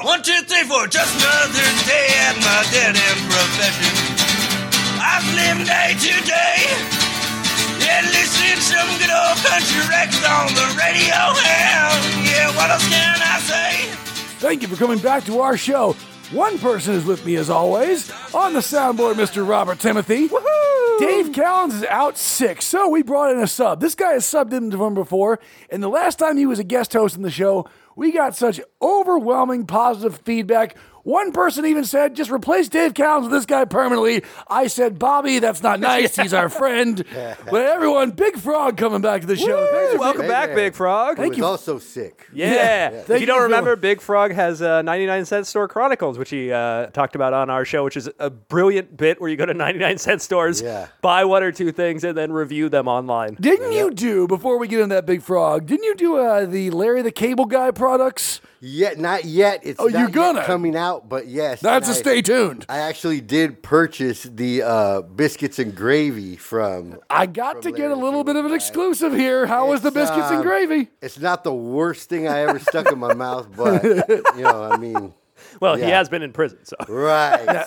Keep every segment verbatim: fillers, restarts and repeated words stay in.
on. One, two, three, four. Just another day at my dead-end profession. I've lived day to day. Yeah, listening to some good old country records on the radio. And yeah, what else can I say? Thank you for coming back to our show. One person is with me as always. On the soundboard, Mister Robert Timothy. Woohoo! Dave Callens is out sick, so we brought in a sub. This guy has subbed in from before, and the last time he was a guest host in the show, we got such overwhelming positive feedback. One person even said, just replace Dave Callens with this guy permanently. I said, Bobby, that's not nice. He's our friend. But everyone, Big Frog coming back to the show. Woo! Welcome Hey, back, man. Big Frog. Who Thank was you. also sick. Yeah. Yeah. If Thank you don't you for remember, feeling- Big Frog has uh, ninety-nine cent Store Chronicles, which he uh, talked about on our show, which is a brilliant bit where you go to ninety-nine cent stores, Yeah. buy one or two things, and then review them online. Didn't you do, before we get into that Big Frog, didn't you do uh, the Larry the Cable Guy products? Yet, not yet. It's Oh, not you're yet gonna. coming out, but yes. That's a and I- stay tuned. I actually did purchase the uh, biscuits and gravy from. I got From to get a Larry little the bit of an Cable Guy. exclusive here. How was the It's, biscuits and um, gravy? It's not the worst thing I ever stuck in my mouth, but you know, I mean, Well, he Yeah. has been in prison, so. right?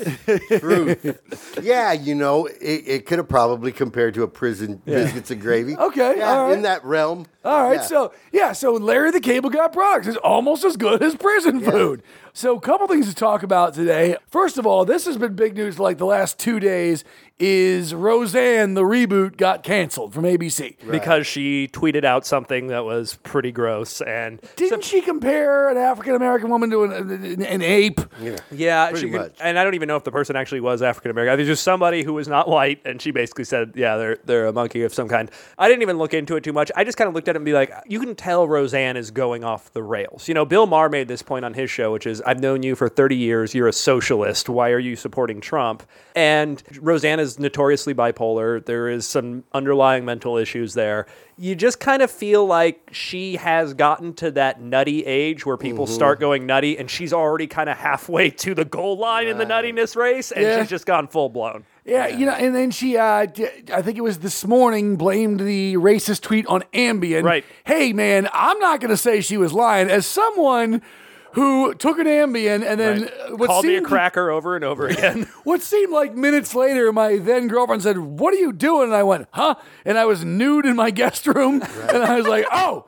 Truth. Yeah, you know, it, it could have probably compared to a prison biscuits and gravy. Okay, yeah, all right. in that realm. All right, Yeah. so yeah, so Larry the Cable Guy products is almost as good as prison food. So a couple things to talk about today. First of all, this has been big news for like the last two days is Roseanne, the reboot, got canceled from A B C. Because she tweeted out something that was pretty gross. And Didn't she compare an African-American woman to an, an, an ape? Yeah. yeah, Pretty she could, much. and I don't even know if the person actually was African American. I think just somebody who was not white, and she basically said, "Yeah, they're they're a monkey of some kind." I didn't even look into it too much. I just kind of looked at it and be like, "You can tell Roseanne is going off the rails." You know, Bill Maher made this point on his show, which is, "I've known you for thirty years. You're a socialist. Why are you supporting Trump?" And Roseanne is notoriously bipolar. There is some underlying mental issues there. You just kind of feel like she has gotten to that nutty age where people start going nutty, and she's already kind of halfway to the goal line in the nuttiness race, and Yeah. she's just gone full blown. Yeah, you know, and then she, uh, d- I think it was this morning, blamed the racist tweet on Ambien. Right. Hey, man, I'm not going to say she was lying. As someone who took an Ambien and then uh, what Called me a seemed- cracker over and over again. What seemed like minutes later, my then girlfriend said, "What are you doing?" And I went, "Huh?" And I was nude in my guest room, and I was like, "Oh,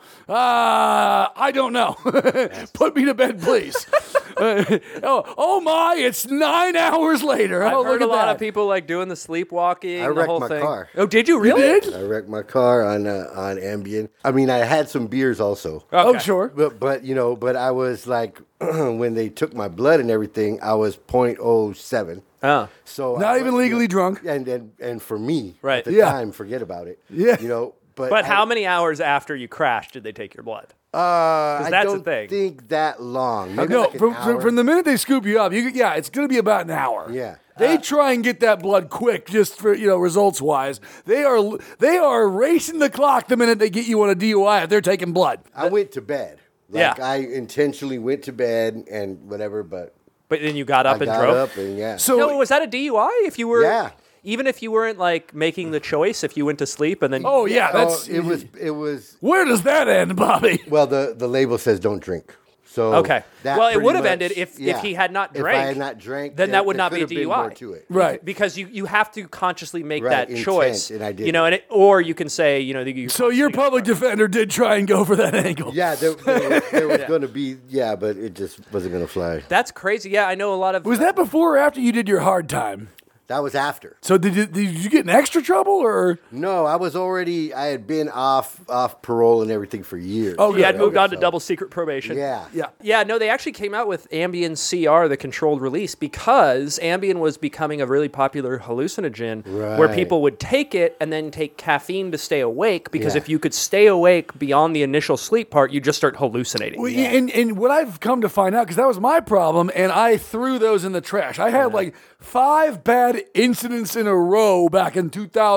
uh, I don't know. Put me to bed, please." Uh, oh, oh my! It's nine hours later. I've Oh, heard look a at lot that. of people like doing the sleepwalking, I the wrecked whole my thing. car. Oh, did you really? did? I wrecked my car on uh, on Ambien. I mean, I had some beers also. Oh, Okay. sure. But but you know, but I was like, when they took my blood and everything, I was point oh seven. Oh. So Not I even went- legally drunk. And and and for me, Right. at the Yeah. time, forget about it. Yeah. You know, but But I- how many hours after you crashed did they take your blood? Uh, I that's the don't thing. think that long. Maybe No, like an from, hour. from, from the minute they scoop you up, you yeah, it's going to be about an hour. Yeah. They try and get that blood quick, just for you know results wise. They are they are racing the clock the minute they get you on a D U I if they're taking blood. I went to bed. Like Yeah. I intentionally went to bed and whatever, but But then you got up I and got drove? up and yeah. So No, was that a D U I? If you were, Yeah. even if you weren't like making the choice, if you went to sleep and then, oh yeah, Oh, that's it was it was Where does that end, Bobby? well the the label says don't drink. So Okay. that Well, it pretty would have much- ended if- if yeah. he had not If I drank, had not drank, then there- that would there not be a could have been D U I. more to it. Right. because you, you have to consciously make Right, that intent, choice, and I you know, didn't. and it, or you can say, you know, that you So your public defender did try and go for that angle. Yeah, there, there was, there was going to be yeah, but it just wasn't going to fly. That's crazy. Yeah, I know a lot of. Was that before or after you did your hard time? That was after. So did you, did you get in extra trouble or? No, I was already. I had been off off parole and everything for years. Oh, You had good. moved on to So- double secret probation. Yeah. Yeah. Yeah, no, they actually came out with Ambien C R, the controlled release, because Ambien was becoming a really popular hallucinogen where Right. people would take it and then take caffeine to stay awake, because Yeah. if you could stay awake beyond the initial sleep part, you just start hallucinating. Well, yeah, and, and what I've come to find out, because that was my problem, and I threw those in the trash. I had like five bad incidents in a row back in two thousand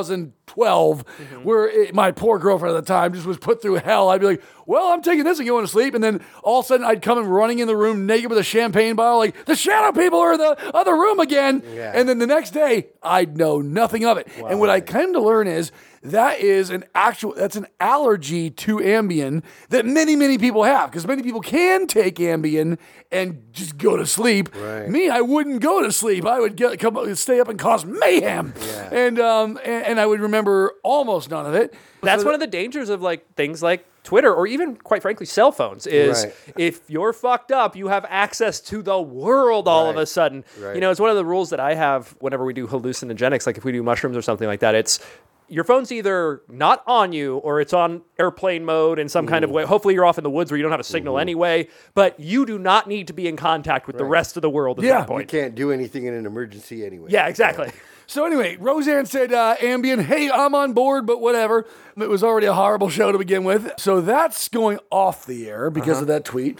twelve, where it, my poor girlfriend at the time just was put through hell. I'd be like, well, I'm taking this and going to sleep. And then all of a sudden I'd come in running in the room naked with a champagne bottle, like, the shadow people are in the other room again. Yeah. And then the next day, I'd know nothing of it. Wow. And what I came to learn is that is an actual, that's an allergy to Ambien that many, many people have. Because many people can take Ambien and just go to sleep. Right. Me, I wouldn't go to sleep. I would get come stay up and cause mayhem. Yeah. And um and, and I would remember almost none of it. That's So one of the dangers of like things like Twitter or even, quite frankly, cell phones is Right. if you're fucked up, you have access to the world all of Right. a sudden. Right. You know, it's one of the rules that I have whenever we do hallucinogenics, like if we do mushrooms or something like that, it's your phone's either not on you or it's on airplane mode in some kind of way. Hopefully you're off in the woods where you don't have a signal anyway, but you do not need to be in contact with the rest of the world at Yeah. that You point. can't do anything in an emergency anyway. Yeah, exactly. So anyway, Roseanne said, uh, Ambien, hey, I'm on board, but whatever. It was already a horrible show to begin with. So that's going off the air because Uh-huh. of that tweet.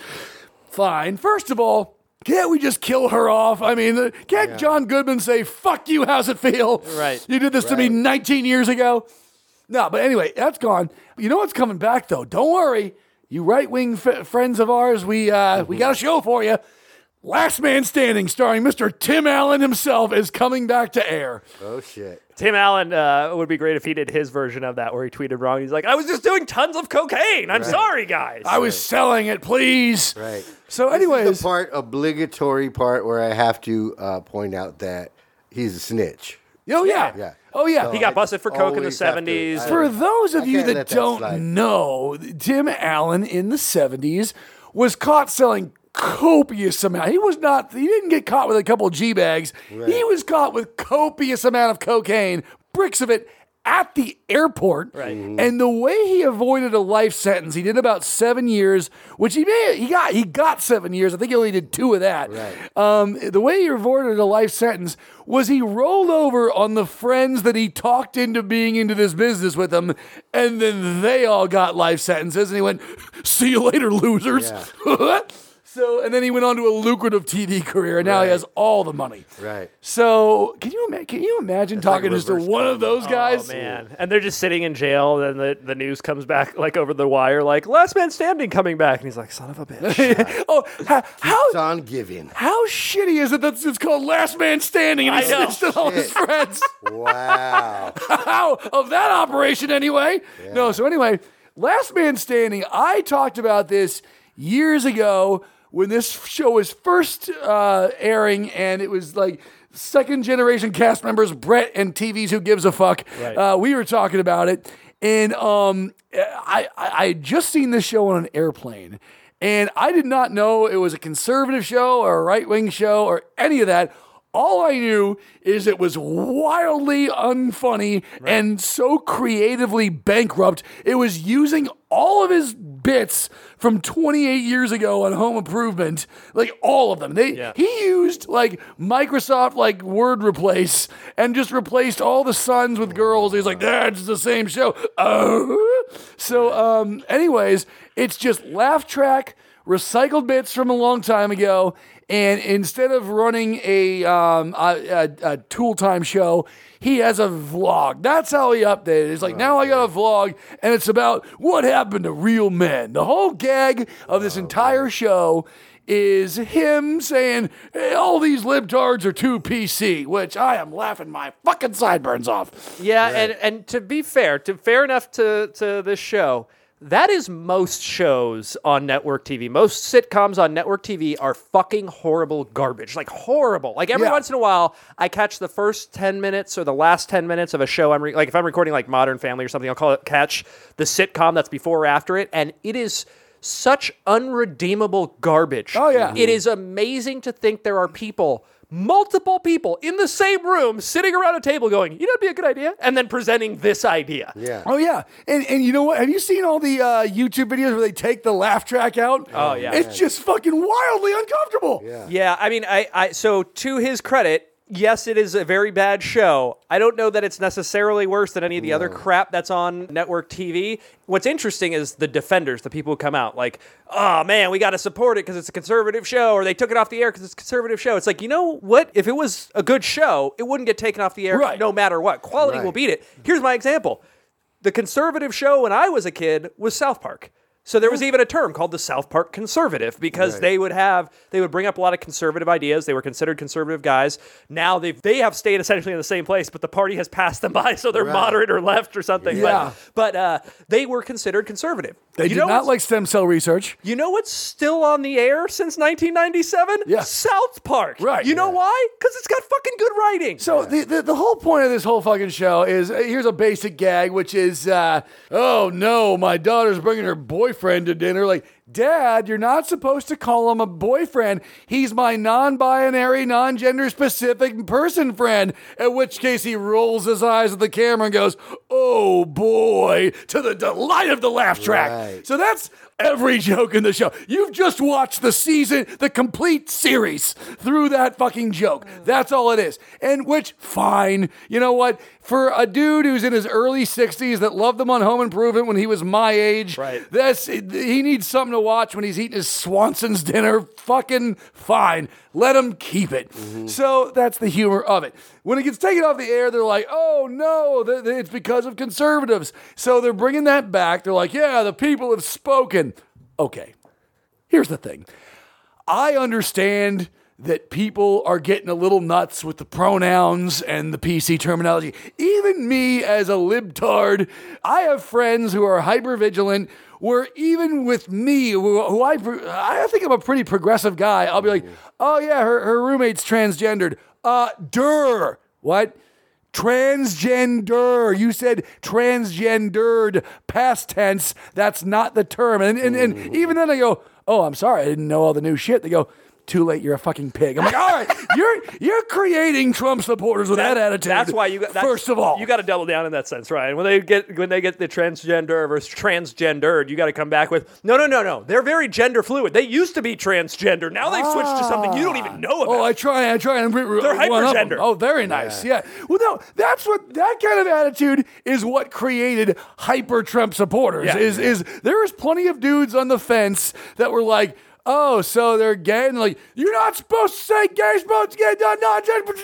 Fine. First of all, can't we just kill her off? I mean, uh, can't John Goodman say, fuck you, how's it feel? Right. You did this to me Right. nineteen years ago. No, but anyway, that's gone. You know what's coming back, though? Don't worry. You right-wing f- friends of ours, we uh, we got a show for you. Last Man Standing, starring Mister Tim Allen himself, is coming back to air. Oh, shit. Tim Allen uh, would be great if he did his version of that where he tweeted wrong. He's like, I was just doing tons of cocaine. I'm Right. sorry, guys. I was selling it, please. Right. So This is anyways, the part, obligatory part, where I have to uh, point out that he's a snitch. oh yeah. Yeah. Oh yeah. So He got I busted for just coke in the always have to- seventies. I- For those of I you can't that let that don't slide. know, Tim Allen in the seventies was caught selling copious amount. He was not, he didn't get caught with a couple of G-bags. Right. He was caught with copious amount of cocaine, bricks of it, at the airport. Right. And the way he avoided a life sentence, he did about seven years, which he may, he got, he got seven years. I think he only did two of that. Right. Um, the way he avoided a life sentence was he rolled over on the friends that he talked into being into this business with him, and then they all got life sentences, and he went, see you later, losers. Yeah. So, and then he went on to a lucrative T V career, and now Right. he has all the money. Right. So, can you ima- can you imagine like talking a just to reverse one of those guys? Oh, man. And they're just sitting in jail, and the, the news comes back like over the wire, like, Last Man Standing coming back. And he's like, son of a bitch. Oh, how how, It's on giving. how shitty is it that it's called Last Man Standing and he I know. snitched on all his Shit. friends? Wow. How of that operation anyway? No, so anyway, Last Man Standing. I talked about this years ago when this show was first uh, airing, and it was like second generation cast members, Brett and T V's Who Gives a Fuck. Right. Uh, we were talking about it, and um, I, I I had just seen this show on an airplane. And I did not know it was a conservative show or a right-wing show or any of that. All I knew is it was wildly unfunny and so creatively bankrupt. It was using all of his bits from twenty-eight years ago on Home Improvement, like all of them. They Yeah. he used like Microsoft like word replace and just replaced all the sons with girls. He's like, that's the same show. Oh. So, um, anyways, it's just laugh track, recycled bits from a long time ago. And instead of running a, um, a, a, a tool time show, he has a vlog. That's how he updated. It's like, now I got a vlog, and it's about what happened to real men. The whole gag of this entire show is him saying, hey, all these libtards are too P C, which I am laughing my fucking sideburns off. Yeah, and, and to be fair, to fair enough to, to this show, that is most shows on network T V. Most sitcoms on network T V are fucking horrible garbage. Like, horrible. Like, every Yeah. once in a while, I catch the first ten minutes or the last ten minutes of a show. I'm re- Like, if I'm recording, like, Modern Family or something, I'll call it catch the sitcom that's before or after it, and it is such unredeemable garbage. Oh, yeah. It is amazing to think there are people, multiple people in the same room sitting around a table going, you know, it'd be a good idea, and then presenting this idea. Yeah. Oh yeah, and and you know what? Have you seen all the uh, YouTube videos where they take the laugh track out? Oh, yeah. it's just fucking wildly uncomfortable. Yeah. Yeah, I mean, I, I so to his credit, yes, it is a very bad show. I don't know that it's necessarily worse than any of the no. other crap that's on network T V. What's interesting is the defenders, the people who come out like, oh man, we got to support it because it's a conservative show, or they took it off the air because it's a conservative show. It's like, you know what? If it was a good show, it wouldn't get taken off the air right. no matter what. Quality right. will beat it. Here's my example. The conservative show when I was a kid was South Park. So there was even a term called the South Park conservative because right. they would have, they would bring up a lot of conservative ideas. They were considered conservative guys. Now they've, they have stayed essentially in the same place, but the party has passed them by, so they're right. moderate or left or something. Yeah. But, but uh, they were considered conservative. They you did not like stem cell research. You know what's still on the air since nineteen ninety-seven? Yeah. South Park. Right. You know yeah. why? Because it's got fucking good writing. So yeah. the, the the whole point of this whole fucking show is, uh, here's a basic gag, which is, uh, oh no, my daughter's bringing her boyfriend to dinner. Like, Dad, you're not supposed to call him a boyfriend. He's my non-binary, non-gender specific person friend. At which case he rolls his eyes at the camera and goes, oh boy, to the delight of the laugh track. Right. So that's every joke in the show. You've just watched the season, the complete series through that fucking joke. That's all it is. And which, fine. You know what? For a dude who's in his early sixties that loved them on Home Improvement when he was my age, right. that's, he needs something to watch when he's eating his Swanson's dinner. Fucking fine. Let him keep it. Mm-hmm. So that's the humor of it. When it gets taken off the air, they're like, oh no, th- th- it's because of conservatives. So they're bringing that back. They're like, yeah, the people have spoken. Okay, here's the thing. I understand that people are getting a little nuts with the pronouns and the P C terminology. Even me as a libtard, I have friends who are hypervigilant, where even with me, who, who I I think I'm a pretty progressive guy, I'll be like, oh yeah, her, her roommate's transgendered. Uh, der. What? Transgender. You said transgendered, past tense. That's not the term. And, and, and even then I go, oh, I'm sorry, I didn't know all the new shit. They go, too late, you're a fucking pig. I'm like, all right, you're you're creating Trump supporters with that, that attitude. That's why you got. First of all, you got to double down in that sense, Ryan. When they get when they get the transgender versus transgendered, you got to come back with no, no, no, no. They're very gender fluid. They used to be transgender. Now they've switched to something you don't even know about. Oh, I try, I try and re- re- they're hypergender. Oh, very nice. Yeah. yeah. Well, no, that's what that kind of attitude is. What created hyper Trump supporters yeah. is is there was plenty of dudes on the fence that were like, oh, so they're gay? And like, you're not supposed to say gay, supposed to get done, not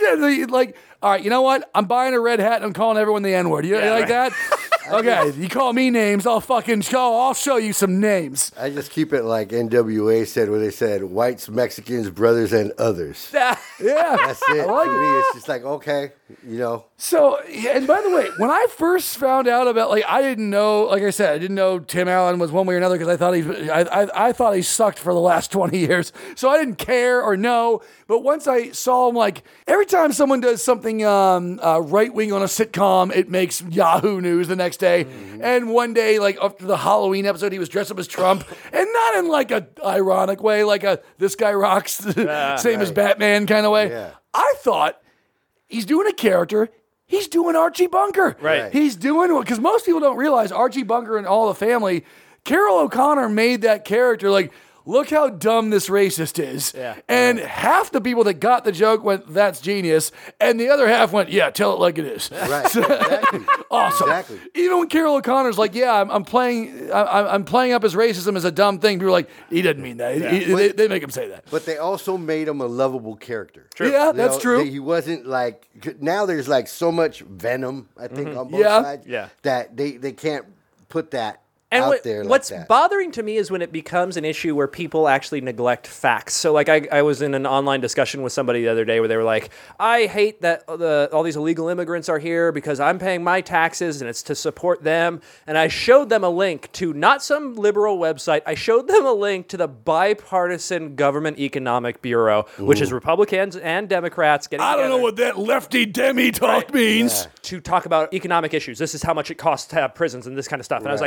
like, all right, you know what? I'm buying a red hat and I'm calling everyone the N-word. You, yeah, you like right. that? Okay, you call me names, I'll fucking show, I'll show you some names. I just keep it like N W A said, where they said whites, Mexicans, brothers, and others. Yeah. That's it. I like For it. me, it's just like, okay, you know. So, and by the way, when I first found out about, like, I didn't know, like I said, I didn't know Tim Allen was one way or another because I thought he, I, I, I thought he sucked for the last twenty years. So I didn't care or know. But once I saw him, like, every time someone does something um, uh, right wing on a sitcom, it makes Yahoo News the next day. Mm-hmm. And one day, like, after the Halloween episode, he was dressed up as Trump, and not in like a ironic way, like a this guy rocks, uh, same right. as Batman kind of way. Yeah. I thought he's doing a character. He's doing Archie Bunker. Right. He's doing, because most people don't realize Archie Bunker and All the Family, Carol O'Connor made that character like, look how dumb this racist is. Yeah. And right. half the people that got the joke went, that's genius. And the other half went, yeah, tell it like it is. Right. So, exactly. Awesome. Exactly. Even when Carol O'Connor's like, yeah, I'm, I'm playing I, I'm playing up his racism as a dumb thing, people are like, he doesn't mean that. Yeah. He, but, they, they make him say that. But they also made him a lovable character. True. Yeah, You that's know, true. He wasn't like, now there's like so much venom, I think, Mm-hmm. on both Yeah. sides Yeah. that they, they can't put that And out what, there like what's that. bothering to me is when it becomes an issue where people actually neglect facts. So, like, I, I was in an online discussion with somebody the other day where they were like, I hate that the, all these illegal immigrants are here because I'm paying my taxes and it's to support them. And I showed them a link to not some liberal website. I showed them a link to the Bipartisan Government Economic Bureau, Ooh. which is Republicans and Democrats getting I don't together know what that lefty demi talk Right. means. Yeah. to talk about economic issues. This is how much it costs to have prisons and this kind of stuff. And I was Right. like, you know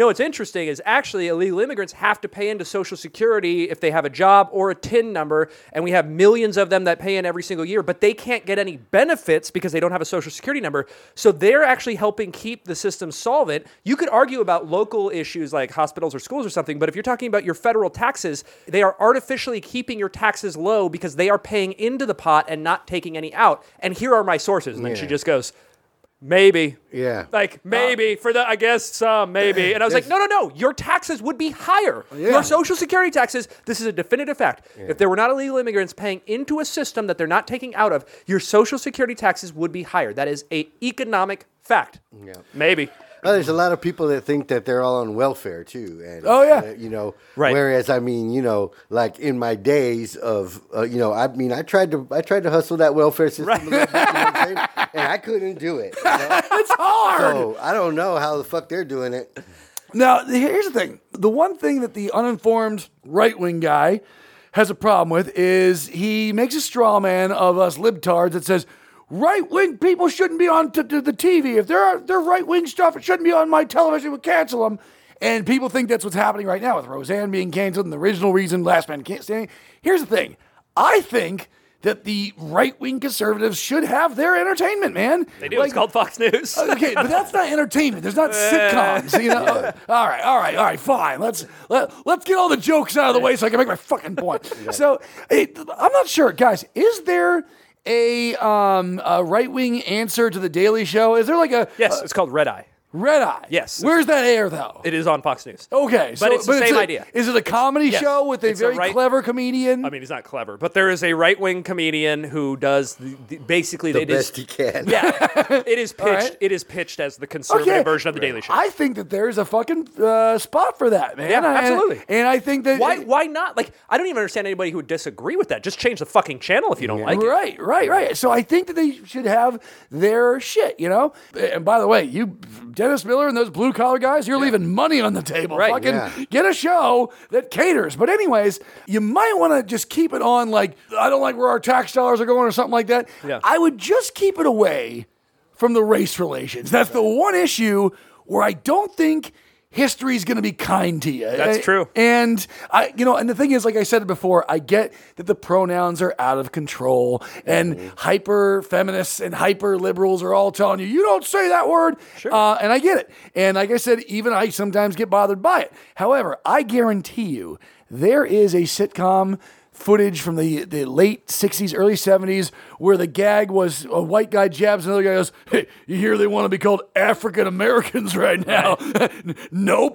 what's interesting is actually illegal immigrants have to pay into Social Security if they have a job or a T I N number, and we have millions of them that pay in every single year, but they can't get any benefits because they don't have a Social Security number. So they're actually helping keep the system solvent. You could argue about local issues like hospitals or schools or something, but if you're talking about your federal taxes, they are artificially keeping your taxes low because they are paying into the pot and not taking any out. And here are my sources. And then Yeah. she just goes, maybe. Yeah. Like, maybe. For the, I guess, some, maybe. And I was like, no, no, no. Your taxes would be higher. Yeah. Your Social Security taxes, this is a definitive fact. If there were not illegal immigrants paying into a system that they're not taking out of, your Social Security taxes would be higher. That is a economic fact. Yeah. Maybe. Well, there's a lot of people that think that they're all on welfare too, and Oh, yeah. uh, you know, Right. Whereas, I mean, you know, like in my days of, uh, you know, I mean, I tried to, I tried to hustle that welfare system, Right. a little bit, you know what I'm saying? And I couldn't do it. You know? It's hard. So I don't know how the fuck they're doing it. Now, here's the thing. The one thing that the uninformed right-wing guy has a problem with is he makes a straw man of us libtards that says, right-wing people shouldn't be on t- t- the T V. If they're, they're right-wing stuff, it shouldn't be on my television. We'll cancel them. And people think that's what's happening right now with Roseanne being canceled and the original reason Last Man Can't Stand. Here's the thing. I think that the right-wing conservatives should have their entertainment, man. They do. Like- It's called Fox News. Okay, but that's not entertainment. There's not sitcoms, you know. All right, all right, all right, fine. Let's let, let's get all the jokes out of the way so I can make my fucking point. So it, I'm not sure, guys. Is there a, um, a right-wing answer to the Daily Show? Is there like a Yes, it's called Red Eye. Red Eye? Yes. Where's that air though? It is on Fox News. Okay, so, it's the same a- idea. Is it a comedy Yes. show with a It's a very right- clever comedian? I mean, he's not clever, but there is a right-wing comedian who does the, the, basically The they best just he can. yeah. It is pitched. right. It is pitched as the conservative version of the Daily Show. I think that there's a fucking uh, spot for that, man. Yeah, I- absolutely. And I think that why? Why not? Like, I don't even understand anybody who would disagree with that. Just change the fucking channel if you don't like it. Right, right, right. So I think that they should have their shit, you know? And by the way, you, Dennis Miller and those blue collar guys, you're leaving money on the table. Right, Fucking yeah. get a show that caters. But anyways, you might want to just keep it on like, I don't like where our tax dollars are going or something like that. Yeah. I would just keep it away from the race relations. That's the one issue where I don't think history's going to be kind to you. That's I- true. And I, you know, and the thing is, like I said before, I get that the pronouns are out of control, and hyper feminists and hyper liberals are all telling you you don't say that word. Sure. Uh, and I get it. And like I said, even I sometimes get bothered by it. However, I guarantee you, there is a sitcom footage from the, the late sixties, early seventies, where the gag was a white guy jabs another guy, goes, hey, you hear they want to be called African Americans right now? Nope.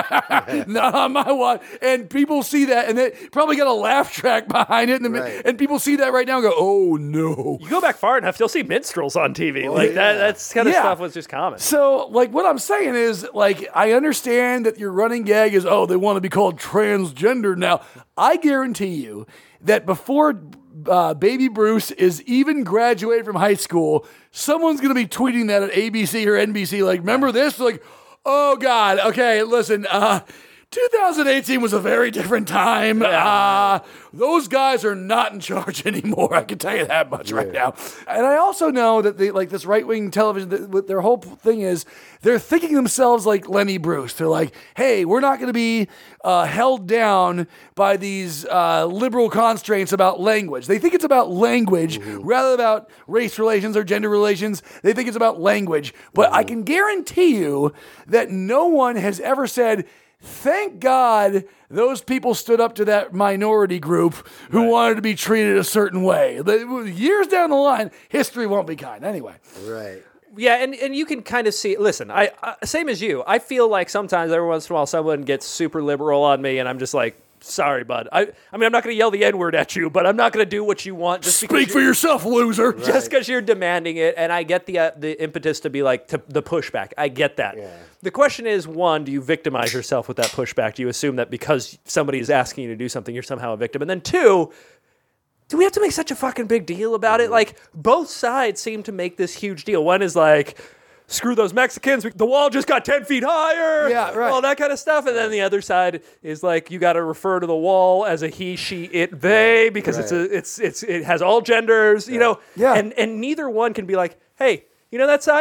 Not on my watch. And people see that, and they probably got a laugh track behind it, and, the, Right. and people see that right now and go, oh no. You go back far enough, you'll see minstrels on T V. Like that. That's kind of Yeah. stuff was just common. So, like, what I'm saying is, like, I understand that your running gag is, oh, they want to be called transgender now. I guarantee you that before uh, baby Bruce is even graduated from high school, someone's going to be tweeting that at A B C or N B C, like, remember this? Like, oh, God, okay, listen, uh, two thousand eighteen was a very different time. Uh, those guys are not in charge anymore. I can tell you that much right now. And I also know that they, like this right-wing television, that, what their whole thing is, they're thinking themselves like Lenny Bruce. They're like, hey, we're not going to be uh, held down by these uh, liberal constraints about language. They think it's about language rather than about race relations or gender relations. They think it's about language. But I can guarantee you that no one has ever said, thank God those people stood up to that minority group who Right. wanted to be treated a certain way. The- Years down the line, history won't be kind. Anyway. Right. Yeah, and, and you can kind of see. Listen, I, I same as you. I feel like sometimes every once in a while someone gets super liberal on me, and I'm just like, sorry, bud. I I mean, I'm not going to yell the N word at you, but I'm not going to do what you want just because Speak for you're- yourself, loser. just because you're demanding it. And I get the uh, the impetus to be like to the pushback. I get that. Yeah. The question is, one, do you victimize yourself with that pushback? Do you assume that because somebody is asking you to do something, you're somehow a victim? And then two, do we have to make such a fucking big deal about it? Like, both sides seem to make this huge deal. One is like, screw those Mexicans, the wall just got ten feet higher. Yeah, right. All that kind of stuff. And then the other side is like, you got to refer to the wall as a he, she, it, they, because it's a, it's it's it has all genders, you know. Yeah. And and neither one can be like, hey, you know that side?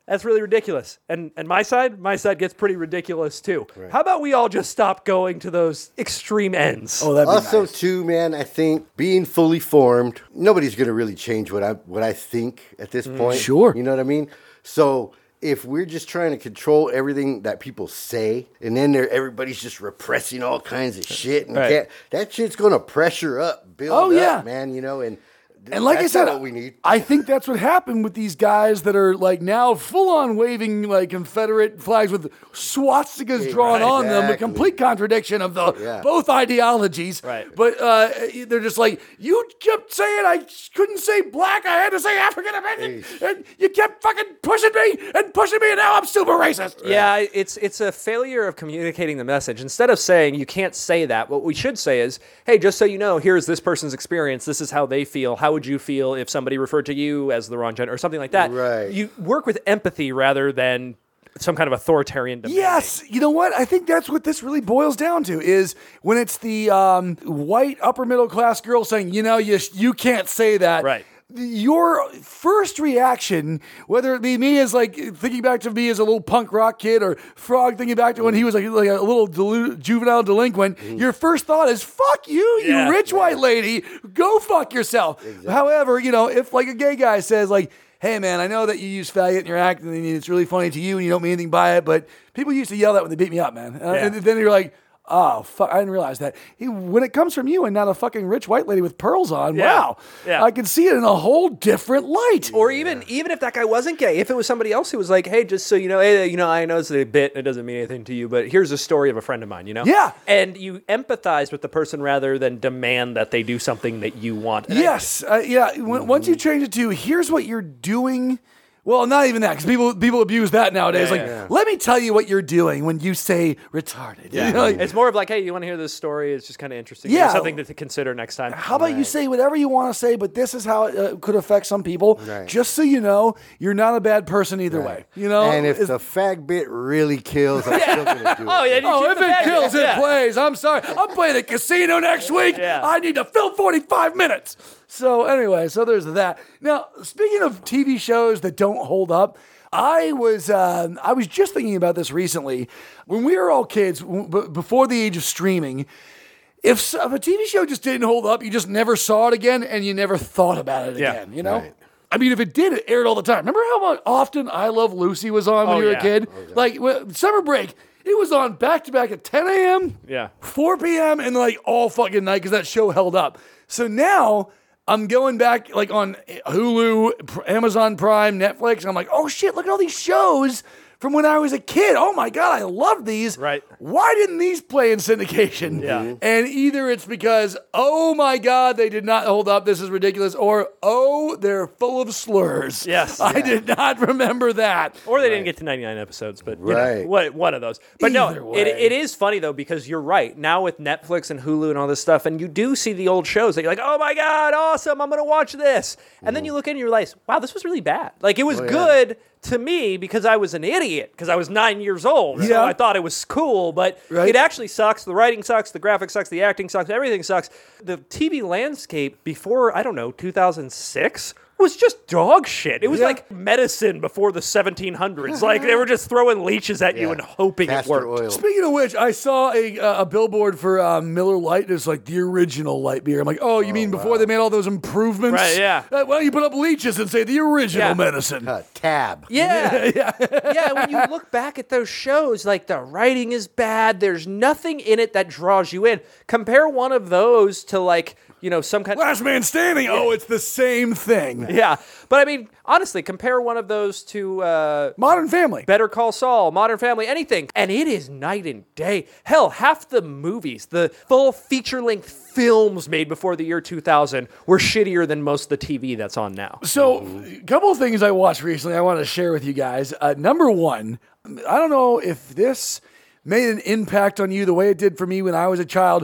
that's really ridiculous. And and my side, my side gets pretty ridiculous too. Right. How about we all just stop going to those extreme ends? Oh, that'd be also, nice. too, man, I think being fully formed, nobody's going to really change what I what I think at this point. Sure. You know what I mean? So if we're just trying to control everything that people say, and then there everybody's just repressing all kinds of shit, and Right. can't, that shit's going to pressure up, build Oh, up, yeah. man, you know, and And like that's I said, not what we need. I think that's what happened with these guys that are like now full on waving like Confederate flags with swastikas Yeah, drawn right, on them, a exactly. complete contradiction of the Yeah. both ideologies. Right. But uh, they're just like, you kept saying I couldn't say black, I had to say African American, and you kept fucking pushing me and pushing me, and now I'm super racist. Yeah, it's it's a failure of communicating the message. Instead of saying you can't say that, what we should say is, hey, just so you know, here's this person's experience. This is how they feel. How would you feel if somebody referred to you as the wrong gender or something like that? Right. You work with empathy rather than some kind of authoritarian demand. Yes, you know what? I think that's what this really boils down to is when it's the um, white upper middle class girl saying, you know, you you can't say that. Right. Your first reaction, whether it be me as like thinking back to me as a little punk rock kid, or Frog thinking back to when he was like, like a little delu- juvenile delinquent, your first thought is "fuck you, you Yeah. rich white lady, go fuck yourself." However, you know, if like a gay guy says like, "Hey man, I know that you use faggot in your act and it's really funny to you and you don't mean anything by it, but people used to yell that when they beat me up, man." Uh, Yeah. And then you're like, oh, fuck, I didn't realize that. He, when it comes from you and not a fucking rich white lady with pearls on, Yeah. wow. Yeah. I can see it in a whole different light. Or even even if that guy wasn't gay, if it was somebody else who was like, hey, just so you know, hey, you know, I know it's a bit, it doesn't mean anything to you, but here's a story of a friend of mine, you know? Yeah. And you empathize with the person rather than demand that they do something that you want. And I- Yes, uh, yeah. When, Once you change it to here's what you're doing. Well, not even that, because people people abuse that nowadays. Yeah, like, yeah. let me tell you what you're doing when you say retarded. Yeah. You know, like, It's more of like, hey, you want to hear this story? It's just kind of interesting. Yeah. Here's something to, to consider next time. how about you say whatever you want to say, but this is how it uh, could affect some people. Right. Just so you know, you're not a bad person either way. You know, and if It's- the fag bit really kills, I'm still going to do it. Oh, yeah. you Oh, keep if the it bag- kills, it yeah. plays. I'm sorry. I'm playing a casino next week. Yeah. I need to fill forty-five minutes. So anyway, so there's that. Now, speaking of T V shows that don't hold up, I was uh, I was just thinking about this recently. When we were all kids, w- b- before the age of streaming, if, s- if a T V show just didn't hold up, you just never saw it again, and you never thought about it Yeah. again. You know. Right. I mean, if it did, it aired all the time. Remember how much often I Love Lucy was on when Oh, you were yeah. a kid? Like when, summer break, it was on back to back at ten a.m. Yeah. four p.m. and like all fucking night because that show held up. So now I'm going back like on Hulu, Pr- Amazon Prime, Netflix. And I'm like, oh shit, look at all these shows from when I was a kid. Oh my God, I love these. Right. Why didn't these play in syndication? Yeah. And either it's because, oh my God, they did not hold up. This is ridiculous. Or, oh, they're full of slurs. Yes. I did not remember that. Or they didn't get to ninety-nine episodes, but you know, Right. what, one of those. But Either no, it, way. it is funny, though, because you're right. Now with Netflix and Hulu and all this stuff, and you do see the old shows that you're like, oh my God, awesome, I'm going to watch this. And then you look in and you realize, wow, this was really bad. Like, it was Oh, yeah. good to me because I was an idiot, because I was nine years old. So Yeah. I thought it was cool, but Right. it actually sucks. The writing sucks, the graphics sucks, the acting sucks, everything sucks. The T V landscape before, I don't know, two thousand six was just dog shit. It was Yeah. like medicine before the seventeen hundreds. Like they were just throwing leeches at you Yeah. and hoping Castor it worked. oil. Speaking of which, I saw a uh, a billboard for um, Miller Lite. It's like the original light beer. I'm like, oh, you mean before they made all those improvements? Right, yeah. Uh, why don't you put up leeches and say the original Yeah. medicine? Uh, tab. Yeah. yeah. When you look back at those shows, like the writing is bad. There's nothing in it that draws you in. Compare one of those to like, you know, some kind of. Last man standing. Oh, it's the same thing. Yeah. But I mean, honestly, compare one of those to uh, Modern Family. Better Call Saul, Modern Family, anything. And it is night and day. Hell, half the movies, the full feature-length films made before the year two thousand were shittier than most of the T V that's on now. So, a couple of things I watched recently I want to share with you guys. Uh, number one, I don't know if this made an impact on you the way it did for me when I was a child.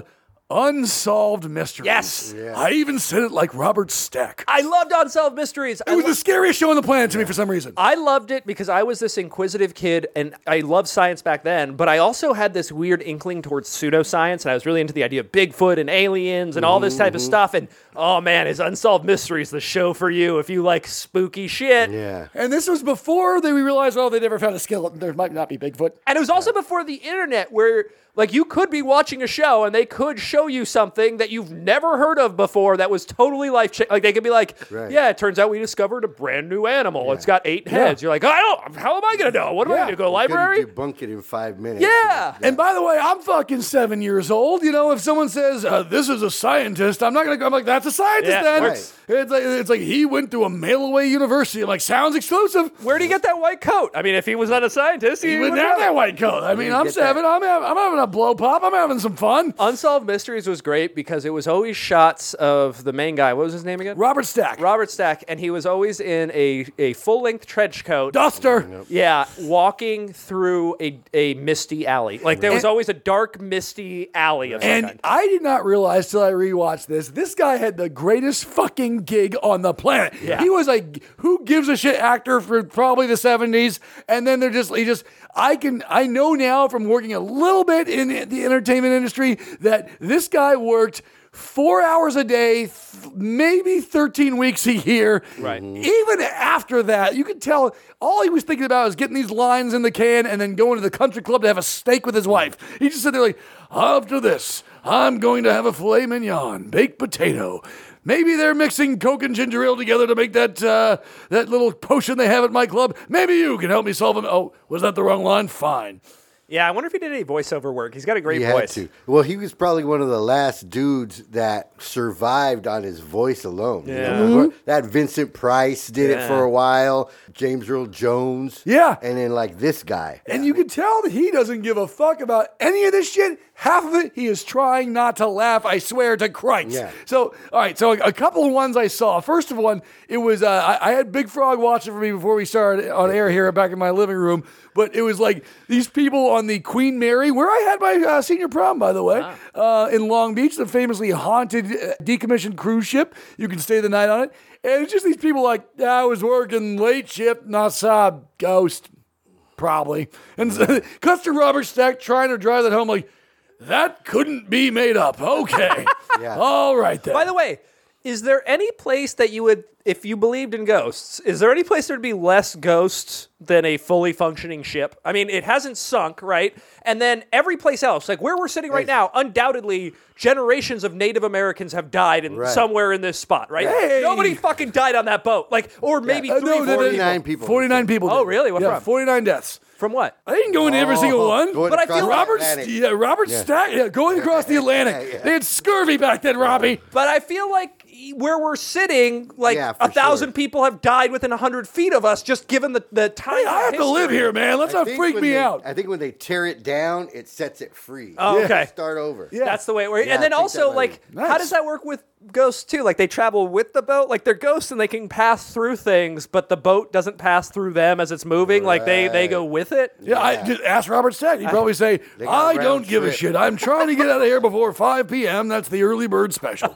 Unsolved Mysteries. Yes. Yeah. I even said it like Robert Stack. I loved Unsolved Mysteries. It was the scariest show on the planet to me for some reason. I loved it because I was this inquisitive kid and I loved science back then, but I also had this weird inkling towards pseudoscience and I was really into the idea of Bigfoot and aliens and all this type of stuff. And oh man, is Unsolved Mysteries the show for you if you like spooky shit? Yeah. And this was before they we realized, oh, they never found a skeleton. There might not be Bigfoot. And it was also before the internet where like you could be watching a show and they could show you something that you've never heard of before that was totally life-changing. Like they could be like, Right. yeah, it turns out we discovered a brand new animal. It's got eight heads. You're like, I don't, how am I going to know? What am I Yeah. going to go, You library? couldn't debunk it in five minutes. Yeah. And by the way, I'm fucking seven years old. You know, if someone says, uh, this is a scientist, I'm not going to go, I'm like, that's a scientist Yeah, then. right. It's like, it's like he went to a mail-away university. I'm like, sounds exclusive. Where'd he get that white coat? I mean, if he was not a scientist, he, He would wouldn't have that white coat. I mean, didn't I'm get seven. that. I'm, having, I'm having a blow pop. I'm having some fun. Unsolved Mysteries was great because it was always shots of the main guy. What was his name again? Robert Stack. Robert Stack, and he was always in a, a full-length trench coat. Duster. Yeah, walking through a, a misty alley. Like, there was And- always a dark, misty alley of some And kind. I did not realize till I rewatched this, this guy had the greatest fucking gig on the planet. Yeah. He was a who gives a shit actor for probably the seventies. And then they're just, he just, I can, I know now from working a little bit in the entertainment industry that this guy worked four hours a day, th- maybe thirteen weeks a year. Right. Even after that, you could tell all he was thinking about was getting these lines in the can and then going to the country club to have a steak with his wife. He just said there like, after this, I'm going to have a filet mignon, baked potato. Maybe they're mixing Coke and ginger ale together to make that uh, that little potion they have at my club. Maybe you can help me solve them. Oh, was that the wrong line? Fine. Yeah, I wonder if he did any voiceover work. He's got a great He voice. had to. Well, he was probably one of the last dudes that survived on his voice alone. you Yeah. know? That Vincent Price did it Yeah. for a while. James Earl Jones. Yeah. And then like this guy. And you can tell that he doesn't give a fuck about any of this shit. Half of it, he is trying not to laugh, I swear to Christ. Yeah. So, all right, so a couple of ones I saw. First of one, it was, uh, I, I had Big Frog watching for me before we started on air here back in my living room, but it was like these people on the Queen Mary, where I had my uh, senior prom, by the way, uh, in Long Beach, the famously haunted uh, decommissioned cruise ship. You can stay the night on it. And it's just these people like, I was working late shift and I saw a ghost. Probably. And so, cuts to Robert Stack trying to drive that home like, that couldn't be made up. Okay. Yeah. All right then. By the way, is there any place that you would, if you believed in ghosts, is there any place there'd be less ghosts than a fully functioning ship? I mean, it hasn't sunk, right? And then every place else, like where we're sitting right now, undoubtedly generations of Native Americans have died in Right. somewhere in this spot, right? Hey! Nobody fucking died on that boat. Like, or maybe Uh, three, no, no, no, four forty-nine people. people. forty-nine people. Oh, did. really? What yeah, from? forty-nine deaths. From what? I didn't go into every single one. Going But I across feel the Robert, Atlantic. yeah, Robert Stack, yeah, going across the Atlantic. Yeah, yeah. They had scurvy back then, Robbie. But I feel like where we're sitting, like Yeah, a for thousand sure. people have died within a hundred feet of us, just given the, the time. Hey, I have to live here, man. Let's I not think freak when me they- out. I think when they tear it down, it sets it free. Oh, Yeah. okay. Start over. Yeah. That's the way it works. Yeah, and then I think also, that like, might- how Nice. does that work with ghosts too? Like, they travel with the boat. Like, they're ghosts and they can pass through things, but the boat doesn't pass through them as it's moving. Like, they they go with it. Yeah, I just ask Robert Stack. He'd probably say, They got I a don't round give a trip." shit. I'm trying to get out of here before five p.m. That's the early bird special.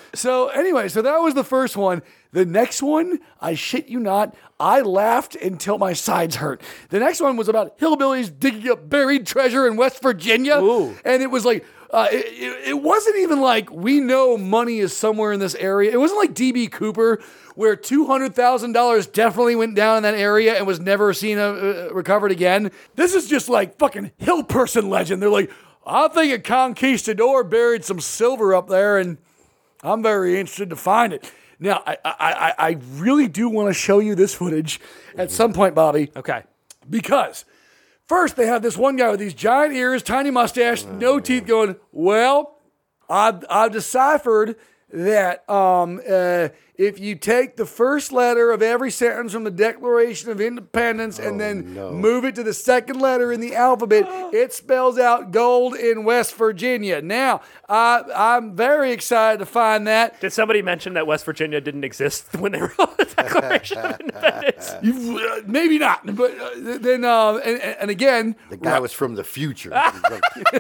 So anyway, so that was the first one. The next one, I shit you not, I laughed until my sides hurt. The next one was about hillbillies digging up buried treasure in West Virginia. Ooh. And it was like, uh, it, it, it wasn't even like we know money is somewhere in this area. It wasn't like D B Cooper, where two hundred thousand dollars definitely went down in that area and was never seen uh, uh, recovered again. This is just like fucking hill person legend. They're like, I think a conquistador buried some silver up there and I'm very interested to find it. Now, I, I, I, I really do want to show you this footage at some point, Bobby. Okay. Because first they have this one guy with these giant ears, tiny mustache, no teeth going, well, I've, I've deciphered that um, uh, if you take the first letter of every sentence from the Declaration of Independence and then no. move it to the second letter in the alphabet, it spells out gold in West Virginia. Now, I, I'm very excited to find that. Did somebody mention that West Virginia didn't exist when they wrote the Declaration of Independence? You, uh, maybe not, but uh, then, uh, and, and again, The guy was from the future. He's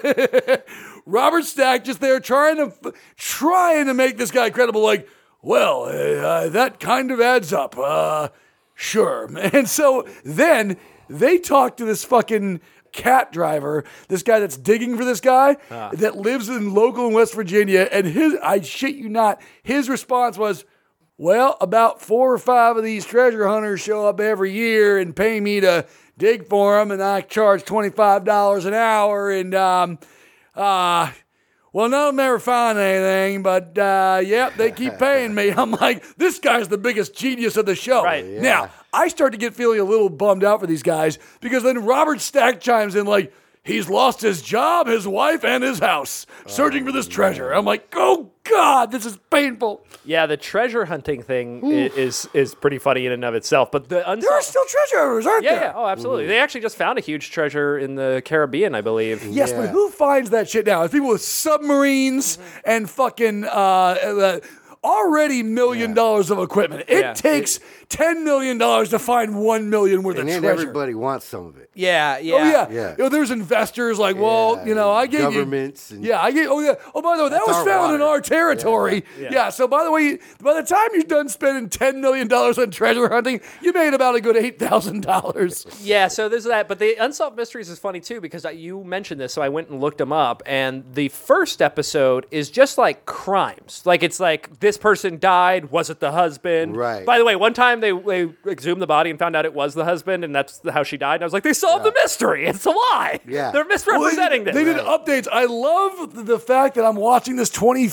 like, Robert Stack just there trying to trying to make this guy credible. Like, well, uh, uh, that kind of adds up. Uh, sure. And so then they talk to this fucking cat driver, this guy that's digging for this guy that lives in local in West Virginia, and his I shit you not, his response was, well, about four or five of these treasure hunters show up every year and pay me to dig for them, and I charge twenty-five dollars an hour, and um, uh, well, none of them ever find anything, but uh, yep, they keep paying me. I'm like, this guy's the biggest genius of the show. Right. Yeah. Now, I start to get feeling a little bummed out for these guys because then Robert Stack chimes in like, he's lost his job, his wife, and his house, searching for this treasure. I'm like, oh God, this is painful. Yeah, the treasure hunting thing i- is is pretty funny in and of itself. But the There are unsolved, still treasure hunters, aren't yeah, there? yeah, oh, absolutely. They actually just found a huge treasure in the Caribbean, I believe. Yes, Yeah. but who finds that shit now? It's people with submarines and fucking uh, uh, already million Yeah. dollars of equipment. It Yeah. takes ten million dollars to find one million worth and of then treasure. everybody wants some of it. Yeah, yeah. Oh yeah, Yeah. You know, there's investors like, well, Yeah, you know, I gave governments you, and- yeah, I gave. Oh yeah. Oh, by the way, that That's was our found in water. our territory. Yeah. Yeah. So by the way, by the time you're done spending ten million dollars on treasure hunting, you made about a good eight thousand dollars. Yeah, so there's that. But the Unsolved Mysteries is funny, too, because I, you mentioned this, so I went and looked them up. And the first episode is just like crimes. Like, it's like, this person died. Was it the husband? Right. By the way, one time they, they exhumed the body and found out it was the husband, and that's how she died. And I was like, they solved the mystery. It's a lie. Yeah. They're misrepresenting Well, they, this. they did updates. I love the fact that I'm watching this twenty,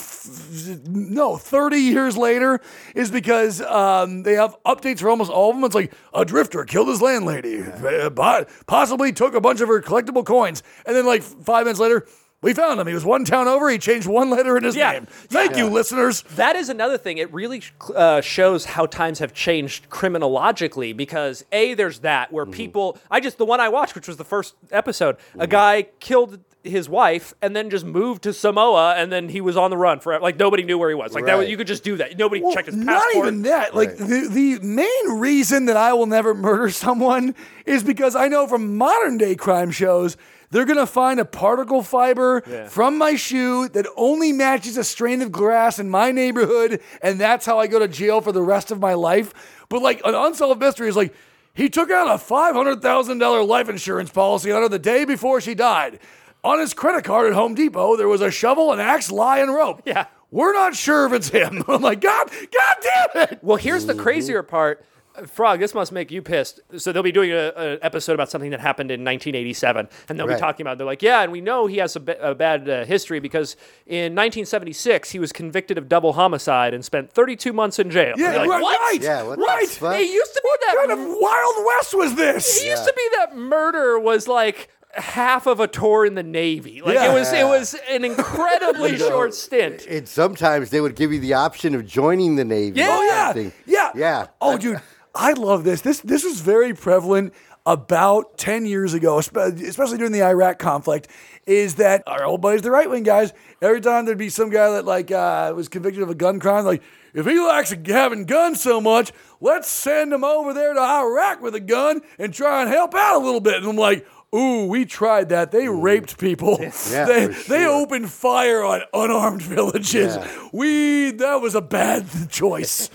no, thirty years later is because um, they have updates for almost all of them. It's like a drifter killed his landlady, uh, po- possibly took a bunch of her collectible coins. And then like five minutes later, we found him. He was one town over. He changed one letter in his Yeah. name. Thank you, listeners. That is another thing. It really uh, shows how times have changed criminologically because A, there's that where people, I just, the one I watched, which was the first episode, a guy killed his wife and then just moved to Samoa and then he was on the run forever. Like nobody knew where he was. Like that was, Right. you could just do that. Nobody Well, checked his not passport. even that. Like the, the main reason that I will never murder someone is because I know from modern day crime shows they're gonna find a particle fiber Yeah. from my shoe that only matches a strain of grass in my neighborhood, and that's how I go to jail for the rest of my life. But like an unsolved mystery is like he took out a five hundred thousand dollar life insurance policy on her the day before she died. On his credit card at Home Depot, there was a shovel, an axe, lie, and rope. Yeah. We're not sure if it's him. I'm like, God, God damn it. Well, here's the crazier part. Uh, Frog, this must make you pissed. So they'll be doing an episode about something that happened in nineteen eighty-seven, and they'll be Right. talking about. They're like, yeah, and we know he has a, ba- a bad uh, history because in nineteen seventy-six he was convicted of double homicide and spent thirty-two months in jail. Yeah, And you're like, right, what? right, Yeah, what the right. fuck? It used to be that. What kind of Wild West was this? It used to be that murder was like half of a tour in the Navy. Like Yeah. it was. It was an incredibly short stint. And sometimes they would give you the option of joining the Navy. Yeah. or Oh yeah, something. yeah, Yeah. Oh, dude, I love this. This this was very prevalent about ten years ago, espe- especially during the Iraq conflict. Is that our old buddies, the right wing guys? Every time there'd be some guy that like uh, was convicted of a gun crime, like if he likes having guns so much, let's send him over there to Iraq with a gun and try and help out a little bit. And I'm like, ooh, we tried that. They raped people. Yeah, they for they sure. opened fire on unarmed villages. Yeah. We that was a bad choice.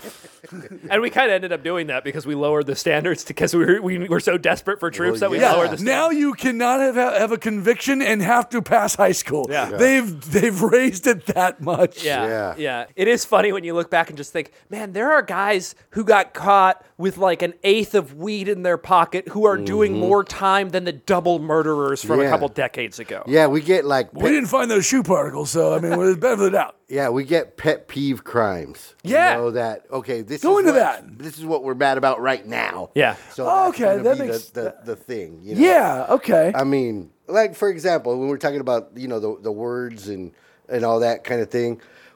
And we kind of ended up doing that because we lowered the standards because we were, we were so desperate for troops Well, that we yeah. lowered the standards. Now you cannot have have a conviction and have to pass high school. Yeah. Yeah. They've they've raised it that much. Yeah, yeah, Yeah. It is funny when you look back and just think, man, there are guys who got caught with like an eighth of weed in their pocket who are doing more time than the double murderers from a Yeah. couple decades ago. Yeah, we get like We pet, didn't find those shoe particles, so I mean, with the benefit of the doubt. yeah, we get pet peeve crimes. Yeah. You know that okay, this Go is into what, that. This is what we're mad about right now. Yeah. So Oh, that's okay, gonna that be makes- the, the, the thing. You know? Yeah. Okay. I mean, like for example, when we're talking about you know the the words and and all that kind of thing,